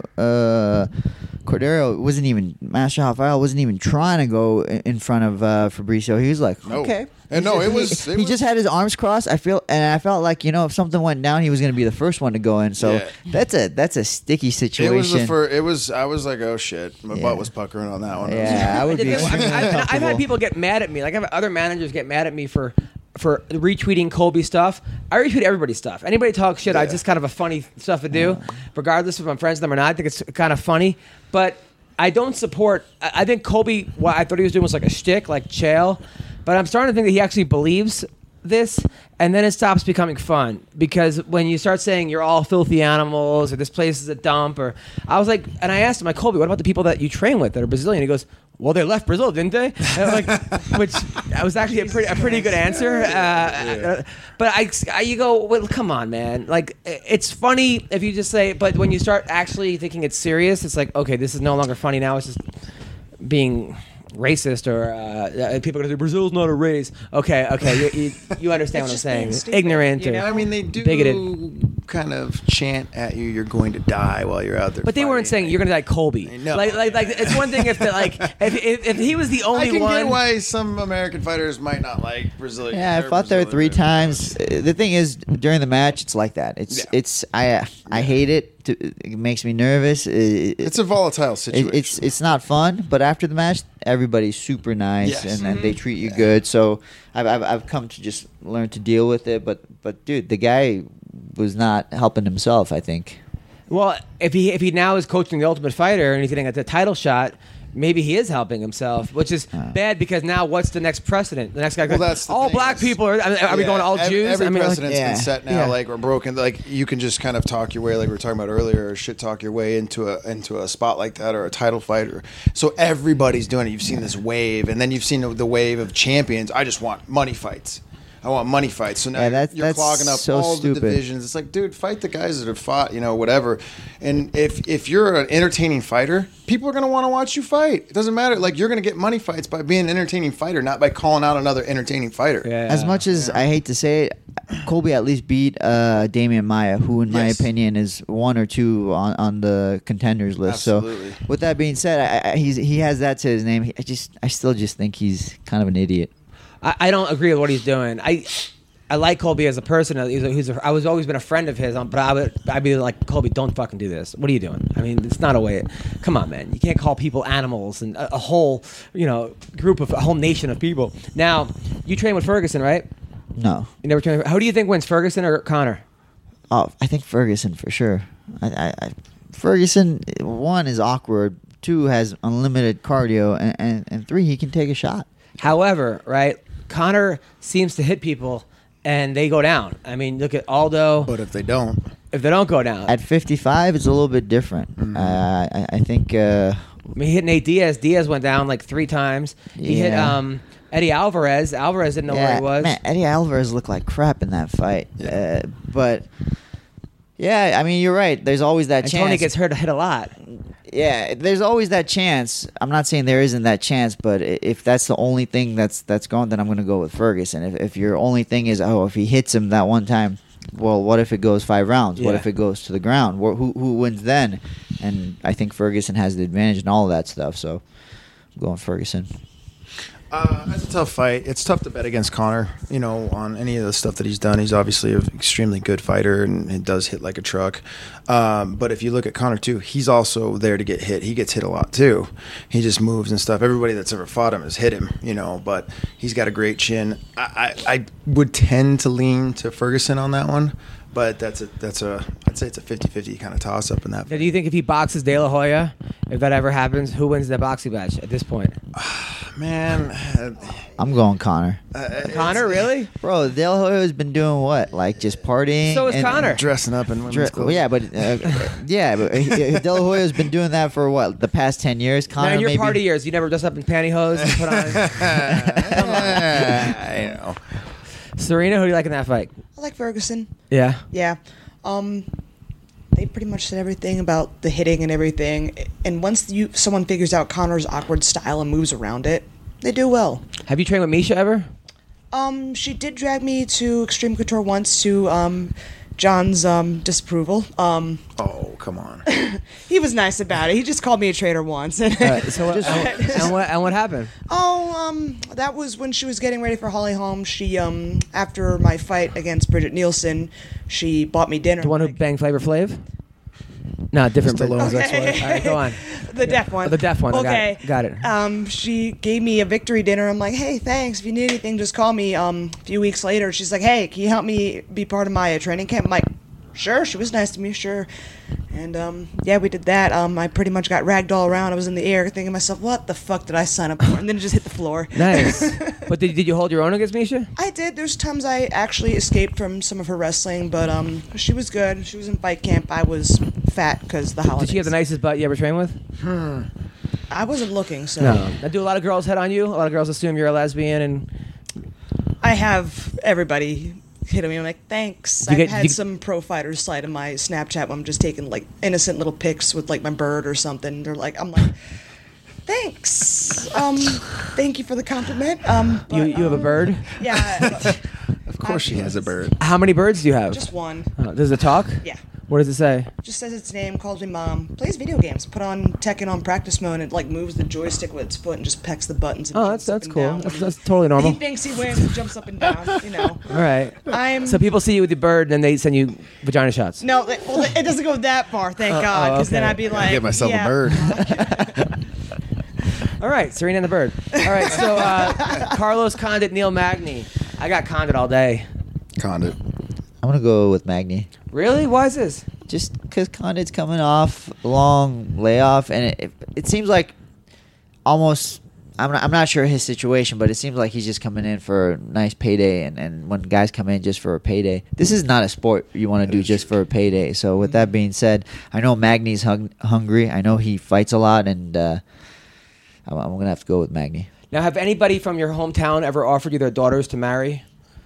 Cordero wasn't even Master Rafael wasn't even trying to go in front of Fabricio. He was like, No. okay. And no, it was. He just had his arms crossed. I felt like if something went down, he was going to be the first one to go in. So that's a sticky situation. I was like, oh shit, my butt was puckering on that one. Yeah, I would be. I've had people get mad at me. Like I've had other managers get mad at me for retweeting Colby stuff. I retweet everybody's stuff. Anybody talks shit, I just kind of a funny stuff to do, regardless if I'm friends with them or not. I think it's kind of funny, but I don't support. I think Colby, what I thought he was doing was like a shtick, like Chael, but I'm starting to think that he actually believes this, and then it stops becoming fun, because when you start saying you're all filthy animals or this place is a dump, or I was like, and I asked him, like, Colby, what about the people that you train with that are Brazilian? He goes, well, they left Brazil, didn't they? And I'm like, which was actually a pretty good answer. But you go, well, come on, man. Like, it's funny if you just say, but when you start actually thinking it's serious, it's like, okay, this is no longer funny now. It's just being racist, or people are going to say Brazil's not a race. Okay, you understand what I'm saying? Ignorant, or I mean, they do bigoted. Kind of chant at you, "You're going to die" while you're out there. But they weren't saying you're going to die, Colby. No. Like it's one thing if he was the only I can one. get why some American fighters might not like Brazilian. Yeah, I fought there 3 times. The thing is, during the match, it's like that. I hate it. It makes me nervous. It's a volatile situation. It's not fun. But after the match, everybody's super nice, and they treat you good. So I've come to just learn to deal with it. But dude, the guy was not helping himself, I think. Well, if he now is coaching the Ultimate Fighter and he's getting a title shot, maybe he is helping himself, which is bad, because now what's the next precedent? The next guy goes, all black people are we going all Jews? Every precedent's been set now, or broken. Like, you can just kind of talk your way, like we were talking about earlier, or shit talk your way into a spot like that, or a title fight. So everybody's doing it. You've seen this wave, and then you've seen the wave of champions. I just want money fights. I want money fights. So now you're clogging up all the divisions. It's like, dude, fight the guys that have fought, whatever. And if you're an entertaining fighter, people are going to want to watch you fight. It doesn't matter. Like, you're going to get money fights by being an entertaining fighter, not by calling out another entertaining fighter. Yeah. As much as I hate to say it, Colby at least beat Damian Maia, who, in my opinion, is 1 or 2 on the contenders list. Absolutely. So, with that being said, he has that to his name. I still just think he's kind of an idiot. I don't agree with what he's doing. I like Colby as a person. I was always been a friend of his, but I'd be like, Colby, don't fucking do this. What are you doing? I mean, it's not a way. Come on, man. You can't call people animals and a whole group of a whole nation of people. Now, you train with Ferguson, right? No. You never trained. Who do you think wins, Ferguson or Conor? Oh, I think Ferguson for sure. Ferguson, 1 is awkward, 2 has unlimited cardio, and 3 he can take a shot. However, right, Conor seems to hit people and they go down. I mean, look at Aldo. But if they don't go down. At 55, it's a little bit different. Mm-hmm. I think... he hit Nate Diaz. Diaz went down like 3 times. He hit Eddie Alvarez. Alvarez didn't know where he was. Man, Eddie Alvarez looked like crap in that fight. Yeah. But, yeah, I mean, you're right. There's always that chance. Tony gets hit a lot. Yeah, there's always that chance. I'm not saying there isn't that chance, but if that's the only thing that's going, then I'm going to go with Ferguson. If your only thing is, if he hits him that one time, well, what if it goes 5 rounds? Yeah. What if it goes to the ground? Who wins then? And I think Ferguson has the advantage in all of that stuff, so I'm going Ferguson. That's a tough fight. It's tough to bet against Conor, on any of the stuff that he's done. He's obviously an extremely good fighter and does hit like a truck. But if you look at Conor, too, he's also there to get hit. He gets hit a lot, too. He just moves and stuff. Everybody that's ever fought him has hit him, but he's got a great chin. I would tend to lean to Ferguson on that one. But I'd say it's a 50-50 kind of toss-up in that fight. Do you think if he boxes De La Hoya, if that ever happens, who wins the boxing match at this point? Man, I'm going Connor. Connor, really? Bro, De La Hoya's been doing what? Like just partying. So is and- Connor. dressing up in women's clothes. Yeah, but De La Hoya's been doing that for what? The past 10 years. Now, Connor in your maybe. party years, you never dress up in pantyhose and put on. I know. Serena, who do you like in that fight? I like Ferguson. Yeah. Yeah. They pretty much said everything about the hitting and everything. And once someone figures out Connor's awkward style and moves around it, they do well. Have you trained with Misha ever? She did drag me to Extreme Couture once to John's disapproval. Oh, come on. He was nice about it. He just called me a traitor once. So and what happened? That was when she was getting ready for Holly Holm. She after my fight against Bridget Nielsen, she bought me dinner. The one who banged Flavor Flav? No, different Stallone's ex-wife. All right, go on. The deaf one. The deaf one. Okay. Got it. She gave me a victory dinner. I'm like, hey, thanks. If you need anything, just call me. A few weeks later, she's like, hey, can you help me be part of my training camp? I'm like, sure. She was nice to me, sure. And yeah, we did that. I pretty much got ragged all around. I was in the air thinking to myself, what the fuck did I sign up for? And then it just hit the floor. Nice. But did you hold your own against Misha? I did. There's times I actually escaped from some of her wrestling, but she was good. She was in fight camp. I was fat because the holidays. Did she have the nicest butt you ever trained with? I wasn't looking, so. No. Now, do a lot of girls hit on you? A lot of girls assume you're a lesbian, and I have everybody hit on me. I'm like, thanks. You I've get- had you- some pro fighters slide in my Snapchat when I'm just taking like innocent little pics with like my bird or something. I'm like, thanks. Thank you for the compliment. But, you have a bird? Yeah. Of course she has a bird. How many birds do you have? Just one. Does it talk? Yeah. What does it say? Just says its name, calls me mom, plays video games, put on Tekken on practice mode, and it like moves the joystick with its foot and just pecks the buttons. And Oh, jumps that's up and cool. down. That's totally normal. He thinks he wins and jumps up and down, you know. All right. I'm So people see you with the bird, and then they send you vagina shots. no, well, it doesn't go that far, thank God, because then okay. I'd be like, Get myself yeah. a bird. All right, Serena and the bird. All right, so Carlos Condit, Neil Magny. I got Condit all day. Condit. I'm going to go with Magny. Really? Why is this? Just because Condit's coming off a long layoff, and it seems like almost. I'm not sure his situation, but it seems like he's just coming in for a nice payday. And when guys come in just for a payday, this is not a sport you want to do just for a payday. So with that being said, I know Magny's hungry. I know he fights a lot, and I'm going to have to go with Magny. Now, have anybody from your hometown ever offered you their daughters to marry?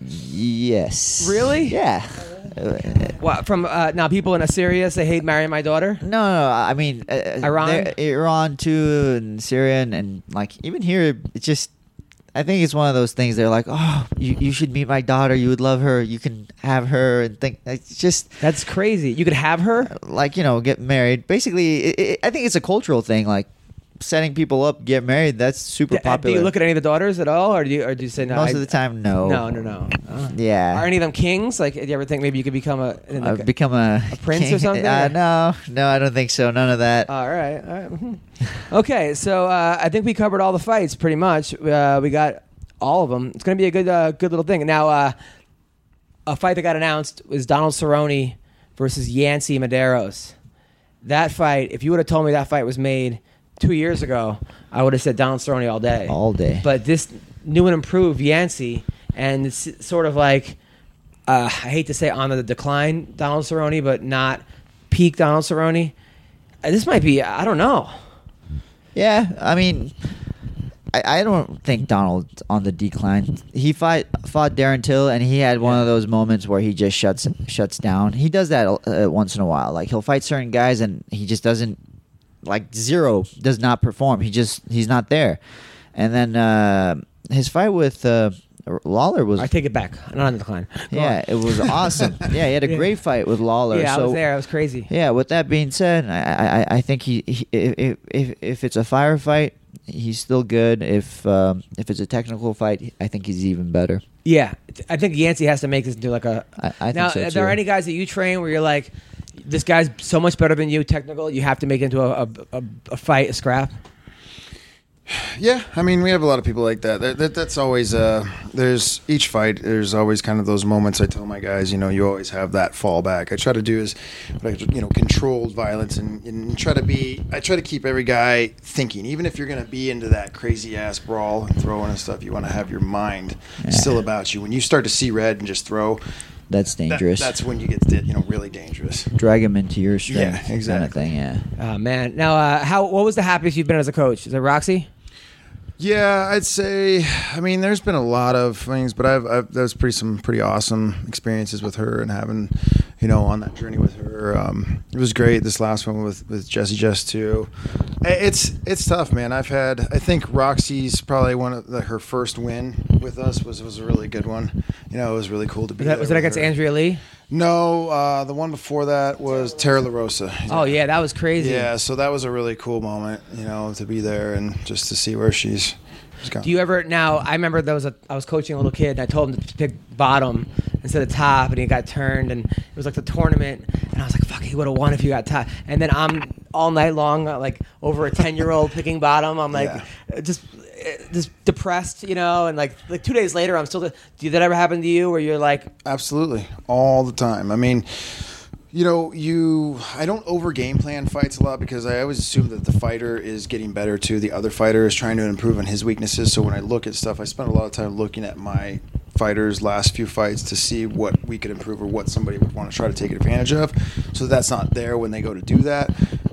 Yes. Really? Yeah. What, from now people in Assyria say, hate marrying my daughter? No, I mean Iran? Iran too, and Syria, and like even here, it's just. I think it's one of those things. They're like, oh, you should meet my daughter. You would love her. You can have her, and think it's just That's crazy. You could have her? like get married. Basically, I think it's a cultural thing. Like setting people up, get married. That's super Do popular. you look at any of the daughters at all, or do you say no? Most of the time, no. No. Yeah. Are any of them kings? Like, do you ever think maybe you could become I've become a prince or something? No, I don't think so. None of that. All right. Mhm. Okay, so I think we covered all the fights pretty much. We got all of them. It's going to be a good little thing. Now, a fight that got announced was Donald Cerrone versus Yancy Medeiros. That fight, if you would have told me that fight was made 2 years ago, I would have said Donald Cerrone all day. All day. But this new and improved Yancy, and it's sort of like, I hate to say on the decline Donald Cerrone, but not peak Donald Cerrone. This might be, I don't know. Yeah, I mean, I don't think Donald's on the decline. He fought Darren Till, and he had one of those moments where he just shuts down. He does that once in a while. Like he'll fight certain guys, and he just doesn't. Like zero does not perform. He's not there. And then his fight with Lawler was. I take it back. Not on the decline. Go Yeah, on. it was awesome. Yeah, he had a great fight with Lawler. Yeah, so, I was there. I was crazy. Yeah, with that being said, I think he if it's a firefight, he's still good. If it's a technical fight, I think he's even better. Yeah, I think Yancy has to make this into like a. I think now, so, are there too. any guys that you train where you're like, this guy's so much better than you, technical? You have to make it into a fight, a scrap. Yeah, I mean, we have a lot of people like that. That's always there's each fight. There's always kind of those moments. I tell my guys, you always have that fallback. I try to do is, controlled violence and try to keep every guy thinking. Even if you're going to be into that crazy ass brawl and throwing and stuff, you want to have your mind still about you. When you start to see red and just throw. That's dangerous. That's when you get, really dangerous. Drag him into your strength. Yeah, exactly. Kind of thing, yeah. Oh man. Now, what was the happiest you've been as a coach? Is it Roxy? Yeah, I'd say. I mean, there's been a lot of things, but I've that was some pretty awesome experiences with her and having, on that journey with her. It was great. This last one with Jessie Jess too. It's tough, man. I think Roxy's probably her first win with us was a really good one. It was really cool to be. Was it against Andrea Lee? No, the one before that was Tara LaRosa. Oh yeah, that was crazy. Yeah, so that was a really cool moment, to be there and just to see where she's gone. Do you ever now? I remember I was coaching a little kid, and I told him to pick bottom instead of top, and he got turned, and it was like the tournament, and I was like, "Fuck, he would have won if he got top." And then I'm all night long, like over a 10-year-old picking bottom. I'm like, just depressed, and like 2 days later, I'm still. Did that ever happen to you, where you're like? Absolutely, all the time. I mean. I don't over game plan fights a lot because I always assume that the fighter is getting better too. The other fighter is trying to improve on his weaknesses. So when I look at stuff, I spend a lot of time looking at my fighters' last few fights to see what we could improve or what somebody would want to try to take advantage of. So that's not there when they go to do that.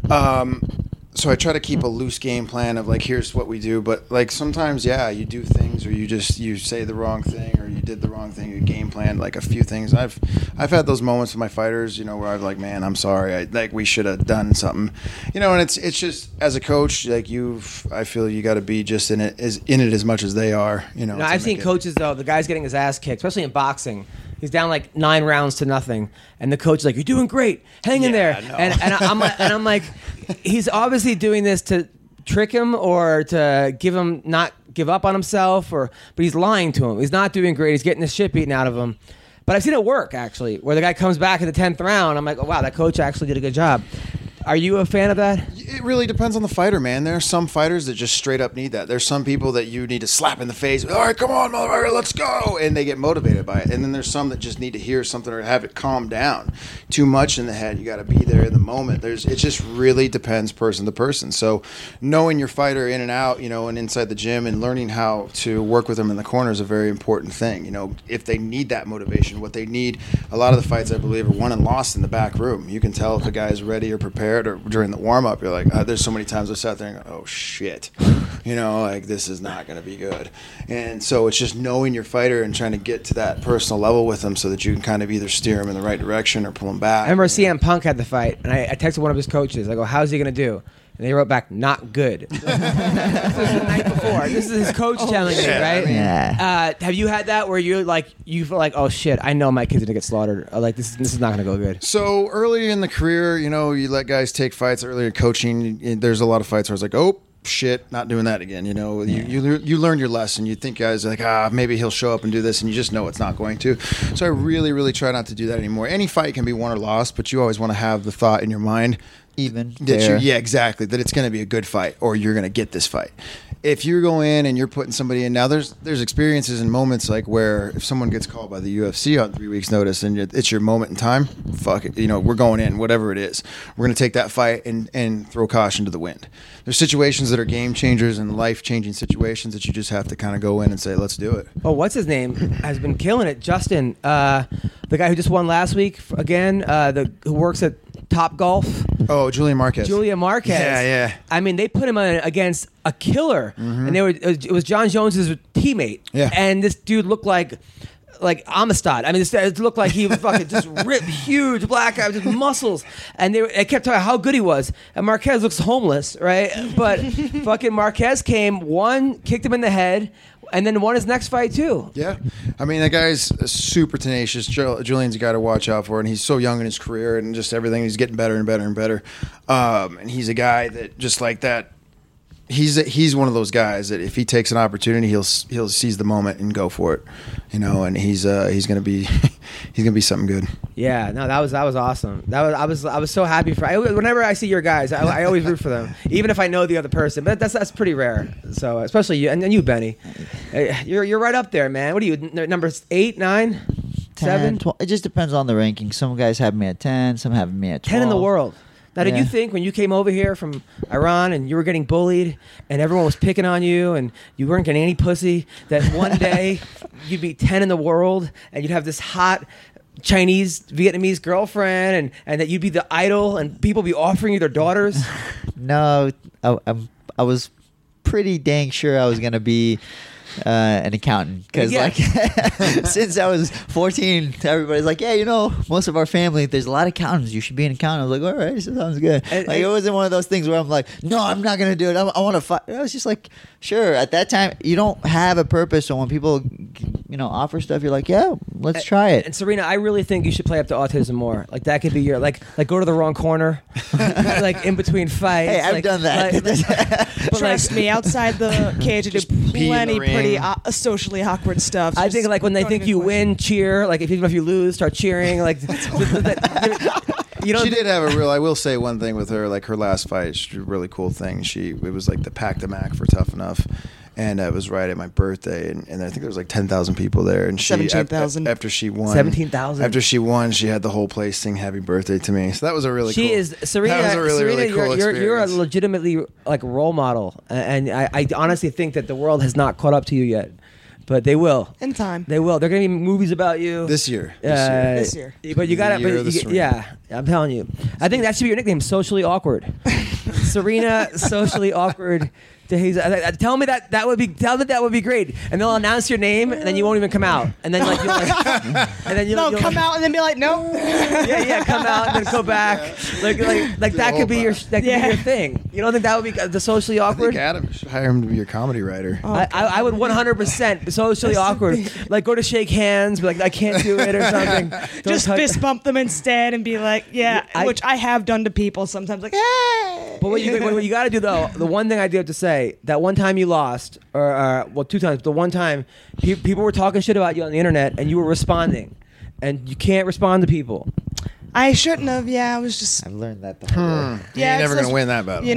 So I try to keep a loose game plan of like, here's what we do. But like sometimes, you do things or you say the wrong thing or you did the wrong thing. You game plan like a few things. I've had those moments with my fighters, where I'm like, man, I'm sorry. We should have done something, and it's just as a coach, like I feel you got to be just in it as much as they are, No, I've seen coaches though, the guy's getting his ass kicked, especially in boxing. He's down like 9 rounds to nothing, and the coach is like, "You're doing great, hang in there." No. And I'm like, he's obviously doing this to trick him or to not give up on himself, but he's lying to him. He's not doing great. He's getting the shit beaten out of him. But I've seen it work actually, where the guy comes back in the 10th round. I'm like, oh wow, that coach actually did a good job. Are you a fan of that? It really depends on the fighter, man. There are some fighters that just straight up need that. There's some people that you need to slap in the face. All right, come on, motherfucker, let's go. And they get motivated by it. And then there's some that just need to hear something or have it calm down. Too much in the head. You got to be there in the moment. It just really depends person to person. So knowing your fighter in and out, and inside the gym and learning how to work with them in the corner is a very important thing. If they need that motivation, what they need, a lot of the fights, I believe, are won and lost in the back room. You can tell if a guy's ready or prepared or during the warm-up, you're like, there's so many times I sat there and go, oh shit, like this is not going to be good. And so it's just knowing your fighter and trying to get to that personal level with them so that you can kind of either steer them in the right direction or pull them back. I remember CM Punk had the fight, and I texted one of his coaches. I go, how's he going to do? And they wrote back, not good. This was the night before. This is his coach telling me, right? Yeah. Have you had that where you feel like, oh shit, I know my kid's gonna get slaughtered. Or like this is not gonna go good. So early in the career, you let guys take fights early in coaching. There's a lot of fights where I was like, oh shit, not doing that again. You learn your lesson. You think guys are like, maybe he'll show up and do this, and you just know it's not going to. So I really, really try not to do that anymore. Any fight can be won or lost, but you always want to have the thought in your mind. Even exactly, that it's going to be a good fight or you're going to get this fight. If you go in and you're putting somebody in, now there's experiences and moments like where if someone gets called by the UFC on 3 weeks notice and it's your moment in time, fuck it, we're going in, whatever it is, we're going to take that fight and throw caution to the wind. There's situations that are game changers and life changing situations that you just have to kind of go in and say, let's do it. Oh, what's his name has been killing it, Justin, the guy who just won last week again, who works at Top Golf. Oh, Julian Marquez. Yeah. I mean, they put him against a killer, and it was John Jones's teammate. Yeah. And this dude looked like Amistad. I mean, it looked like he was fucking just ripped, huge black guy with just muscles. And they kept talking about how good he was. And Marquez looks homeless, right? But fucking Marquez came, kicked him in the head, and then won his next fight too. Yeah. I mean, that guy's super tenacious. Julian's a guy to watch out for, and he's so young in his career and just everything. He's getting better and better and better. And he's a guy that just like that. he's one of those guys that if he takes an opportunity, he'll seize the moment and go for it, and he's gonna be he's gonna be something good. Yeah, no, that was awesome. I was so happy for. Whenever I see your guys, I always root for them, even if I know the other person. But that's pretty rare. So especially you and you, Benny, you're right up there, man. What are you, numbers 8, 9, 7? 12. It just depends on the ranking. Some guys have me at 10, some have me at 12. 10 in the world. Now, did Yeah. you think when you came over here from Iran and you were getting bullied and everyone was picking on you and you weren't getting any pussy, that one day you'd be 10 in the world and you'd have this hot Chinese, Vietnamese girlfriend and that you'd be the idol and people be offering you their daughters? No, I was pretty dang sure I was gonna be an accountant because Yeah. like since I was 14, everybody's like, yeah, most of our family, there's a lot of accountants, you should be an accountant. I was like, all right, so sounds good. And It wasn't one of those things where I'm like, no, I'm not gonna do it. I want to fight. I was just like, sure. At that time, you don't have a purpose, so when people offer stuff, you're like, yeah, let's try it. And Serena, I really think you should play up to autism more. Like that could be your like go to the wrong corner, like in between fights. Hey, I've like, done that. but Trust me, outside the cage, I do pee in the plenty pretty ring. Socially awkward stuff. I think like when they Don't think even you question. win, cheer. Like even if you lose, start cheering. Like you don't. She did have a real. I will say one thing with her, like her last fight, she did a really cool thing. It was like the Pack the Mac for Tough Enough, and it was right at my birthday, and I think there was like 10,000 people there, and she 17,000. after she won 17,000. After she won, she had the whole place sing "Happy Birthday" to me. So that was a really She cool. is Serena. That was a really Serena, really cool you're a experience. legitimately like role model, and I honestly think that the world has not caught up to you yet, but they will. In time. They will. They're gonna be movies about you This year. This year. But you got The year to. of the Serena. Yeah, I'm telling you. I think that should be your nickname. Socially awkward. Serena, socially awkward. Tell me that would be. Tell me that would be great, and they'll announce your name, and then you won't even come out, and then like you'll and then No, come out and then be like, no. Yeah, come out and then go back. Like that could be your be your thing. You don't think that would be the socially I awkward? think Adam should hire him to be your comedy writer. I would 100% socially awkward. Like go to shake hands, be like I can't do it or something. Don't Just touch- fist bump them instead and be like, which I have done to people sometimes. Like, hey. But what you got to do though, the one thing I do have to say, that one time you lost, or well, 2 times. The one time people were talking shit about you on the internet, and you were responding, and you can't respond to people. I shouldn't have. Yeah, I was just. I've learned that the hard way. Yeah, You're never it's gonna win that battle.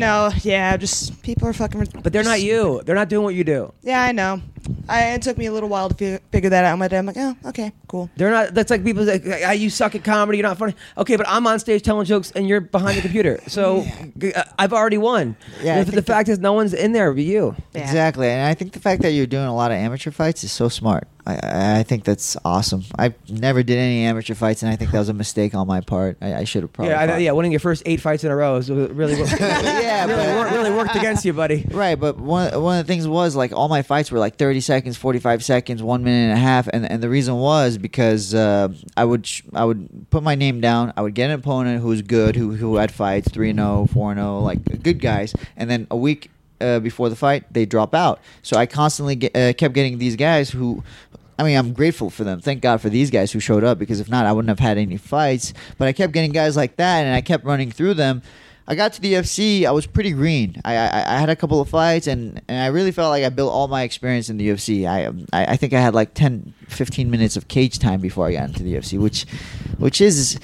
Just people are fucking. But they're not you. They're not doing what you do. Yeah, I know. It took me a little while to figure that out. In my day, I'm like, oh, okay, cool. They're not. That's like people that you suck at comedy. You're not funny. Okay, but I'm on stage telling jokes, and you're behind the computer. So I've already won. Yeah, I the think fact is, no one's in there but you. Yeah. Exactly, and I think the fact that you're doing a lot of amateur fights is so smart. I think that's awesome. I never did any amateur fights, and I think that was a mistake on my part. I should have probably. Yeah, winning your first 8 fights in a row is really Yeah, but- really worked against you, buddy. Right, but one of the things was like all my fights were like 30 seconds, 45 seconds, 1 minute and a half, and the reason was because I would put my name down, I would get an opponent who was good, who had fights 3-0, 4-0, like good guys, and then a week before the fight they drop out. So I constantly kept getting these guys who. I mean, I'm grateful for them. Thank God for these guys who showed up, because if not, I wouldn't have had any fights. But I kept getting guys like that, and I kept running through them. I got to the UFC. I was pretty green. I had a couple of fights, and I really felt like I built all my experience in the UFC. I think I had like 10, 15 minutes of cage time before I got into the UFC, which is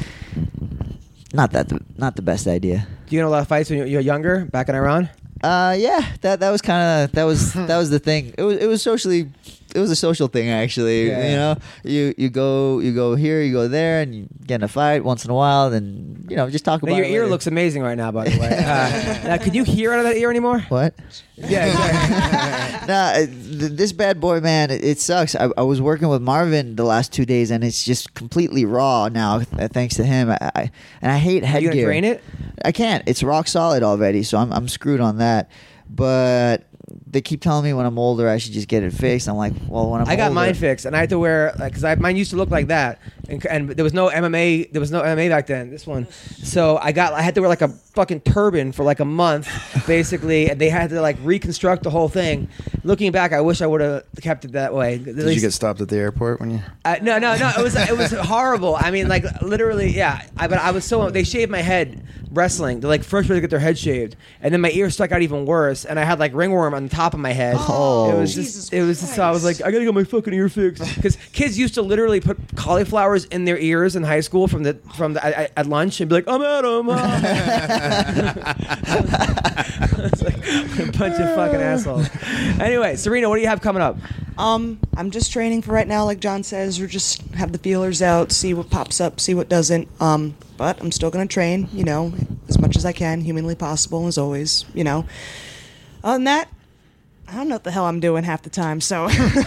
not the best idea. Do you get a lot of fights when you were younger, back in Iran? Yeah, that was kind of that was the thing. It was socially. It was a social thing, actually. Yeah. You go here, you go there, and you get in a fight once in a while. Then just talk about Your it ear later. looks amazing right now, by the way. Now, could you hear out of that ear anymore? What? Yeah. This bad boy, man, it sucks. I was working with Marvin the last 2 days, and it's just completely raw now, thanks to him. And I hate Are headgear. you gonna drain it? I can't. It's rock solid already, so I'm screwed on that. But they keep telling me when I'm older I should just get it fixed. I'm like, well, when I'm I got older, mine fixed, and I had to wear because mine used to look like that, and there was no MMA. There was no MMA back then. This one, so I had to wear like a fucking turban for like a month, basically, and they had to like reconstruct the whole thing. Looking back, I wish I would have kept it that way. Did you get stopped at the airport when you? No. It was horrible. I mean, like literally, yeah. But I was so they shaved my head wrestling. They're like first to get their head shaved, and then my ears stuck out even worse, and I had like ringworm on the top of my head. Oh, it was Jesus just. So I was like, I gotta get my fucking ear fixed because kids used to literally put cauliflowers in their ears in high school from the at lunch and be like, I'm Adam. It's like a bunch of fucking assholes. Anyway, Serena, what do you have coming up? I'm just training for right now, like John says. We're just have the feelers out, see what pops up, see what doesn't. But I'm still gonna train, as much as I can, humanly possible, as always, Other than that, I don't know what the hell I'm doing half the time. So,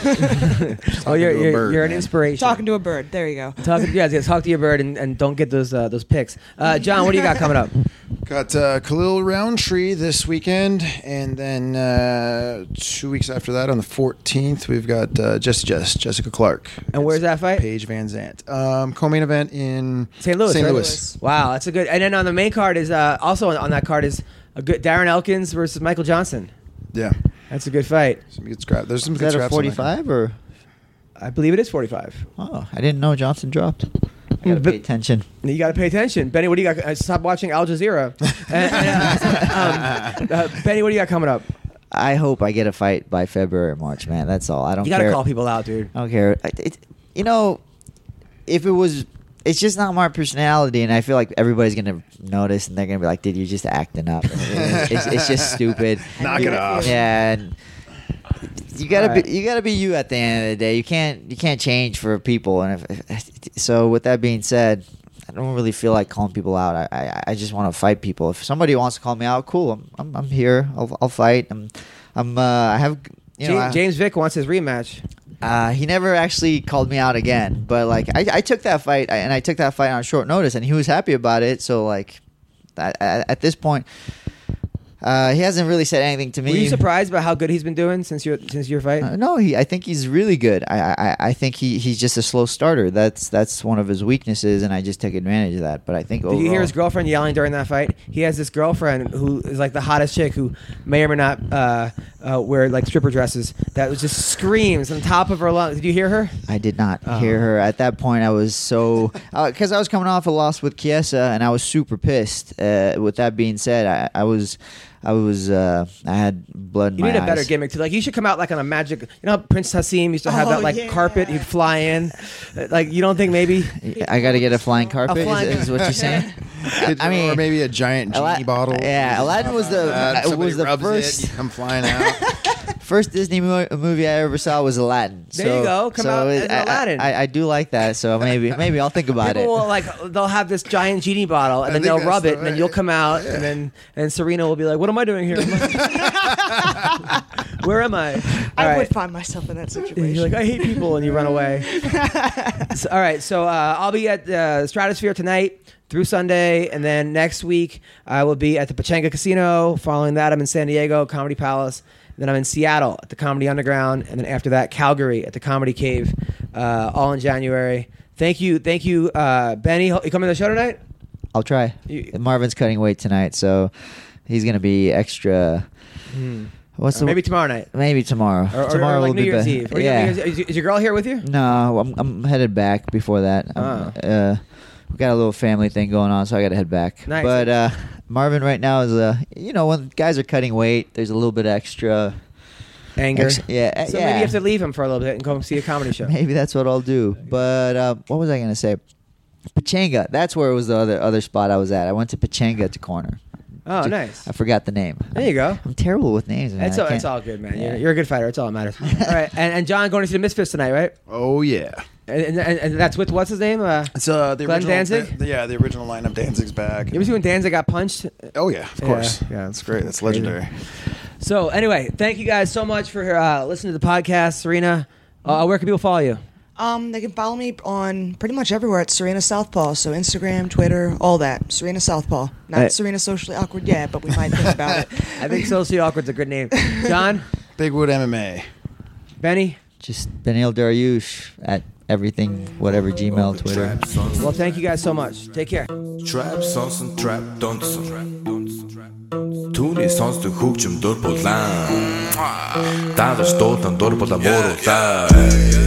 you're an inspiration. Talking to a bird. There you go. Talk to your bird and don't get those pics. John, what do you got coming up? Got Khalil Roundtree this weekend, and then 2 weeks after that, on the 14th, we've got Jessica Clark. And where's that fight? Paige Van Zandt. Co-main event in St. Louis. St. Right? Louis. Wow, that's a good. And then on the main card is also on that card is a good Darren Elkins versus Michael Johnson. Yeah, that's a good fight. some good scrap. There's some Is good that a scraps on that. 45 or? I believe it is 45. Oh, I didn't know Johnson dropped. I gotta pay attention. You got to pay attention, Benny. What do you got? Stop watching Al Jazeera. Benny, what do you got coming up? I hope I get a fight by February or March, man. That's all. I don't You care. got to call people out, dude. I don't care. If it was, it's just not my personality, and I feel like everybody's gonna notice, and they're gonna be like, "Dude, you're just acting up." It's just stupid. Knock it off. Yeah. And you gotta be you at the end of the day. You can't change for people, and so with that being said, I don't really feel like calling people out. I just want to fight people. If somebody wants to call me out, cool. I'm here. I'll fight. I have. James Vick wants his rematch. He never actually called me out again, but like I took that fight, and I took that fight on short notice, and he was happy about it. So like, at this point, he hasn't really said anything to me. Were you surprised by how good he's been doing since your fight? No, I think he's really good. I think he's just a slow starter. That's one of his weaknesses, and I just took advantage of that. But I think Did you hear his girlfriend yelling during that fight? He has this girlfriend who is like the hottest chick who may or may not wear like stripper dresses. That was just screams on top of her lungs. Did you hear her? I did not hear her. At that point, I was so because I was coming off a loss with Chiesa, and I was super pissed. With that being said, I had blood in You my need a eyes. better gimmick too. Like you should come out like on a magic. You know, how Prince Hassim used to have that like yeah. carpet. He'd fly in. Like you don't think maybe? I got to get a flying carpet. Is what you're saying? I mean, or maybe a giant genie bottle. Yeah, Aladdin was the first. You come flying out. First Disney movie I ever saw was Aladdin. There you go. Come out as Aladdin. I do like that, so maybe I'll think about People it. will they'll have this giant genie bottle and then they'll rub it and then you'll come out and then Serena will be like, "What am I doing here? Where am I?" I would find myself in that situation. You're like, "I hate people," and you run away. All right, so I'll be at Stratosphere tonight through Sunday, and then next week I will be at the Pechanga Casino. Following that, I'm in San Diego, Comedy Palace. Then I'm in Seattle at the Comedy Underground, and then after that, Calgary at the Comedy Cave, all in January. Thank you, Benny. You coming to the show tonight? I'll try. Marvin's cutting weight tonight, so he's gonna be extra. Maybe tomorrow night. Maybe tomorrow. Tomorrow or like will New be Year's be- Eve. Yeah. Is your girl here with you? No, I'm headed back before that. We got a little family thing going on, so I got to head back. Nice. But Marvin right now is when guys are cutting weight, there's a little bit extra Anger. So maybe you have to leave him for a little bit and go see a comedy show. Maybe that's what I'll do. But what was I gonna say? Pechanga. That's where it was the other spot I was at. I went to Pechanga to corner. Oh, nice. I forgot the name. There you go. I'm terrible with names, man. It's all good, man. Yeah. You're a good fighter. It's all that matters. All right, and John going to see the Misfits tonight, right? Oh yeah. And that's with what's his name? It's the Glenn original Danzig? the original lineup. Danzig's back. You ever see when Danzig got punched? Oh yeah, of course. Yeah. Yeah, that's great. That's legendary. So anyway, thank you guys so much for listening to the podcast, Serena. Where can people follow you? They can follow me on pretty much everywhere at Serena Southpaw. So Instagram, Twitter, all that. Serena Southpaw. Not Serena Socially Awkward yet, but we might think about it. I think Socially Awkward's a good name. John? Bigwood MMA. Benny? Just Benil Dariush at everything, whatever, Gmail, Twitter. Well, thank you guys so much. Take care. Trap sonson trap donson Түүний сонсдог хөгжим дур булаан Дагаж дуулан дур булаа мууруулаа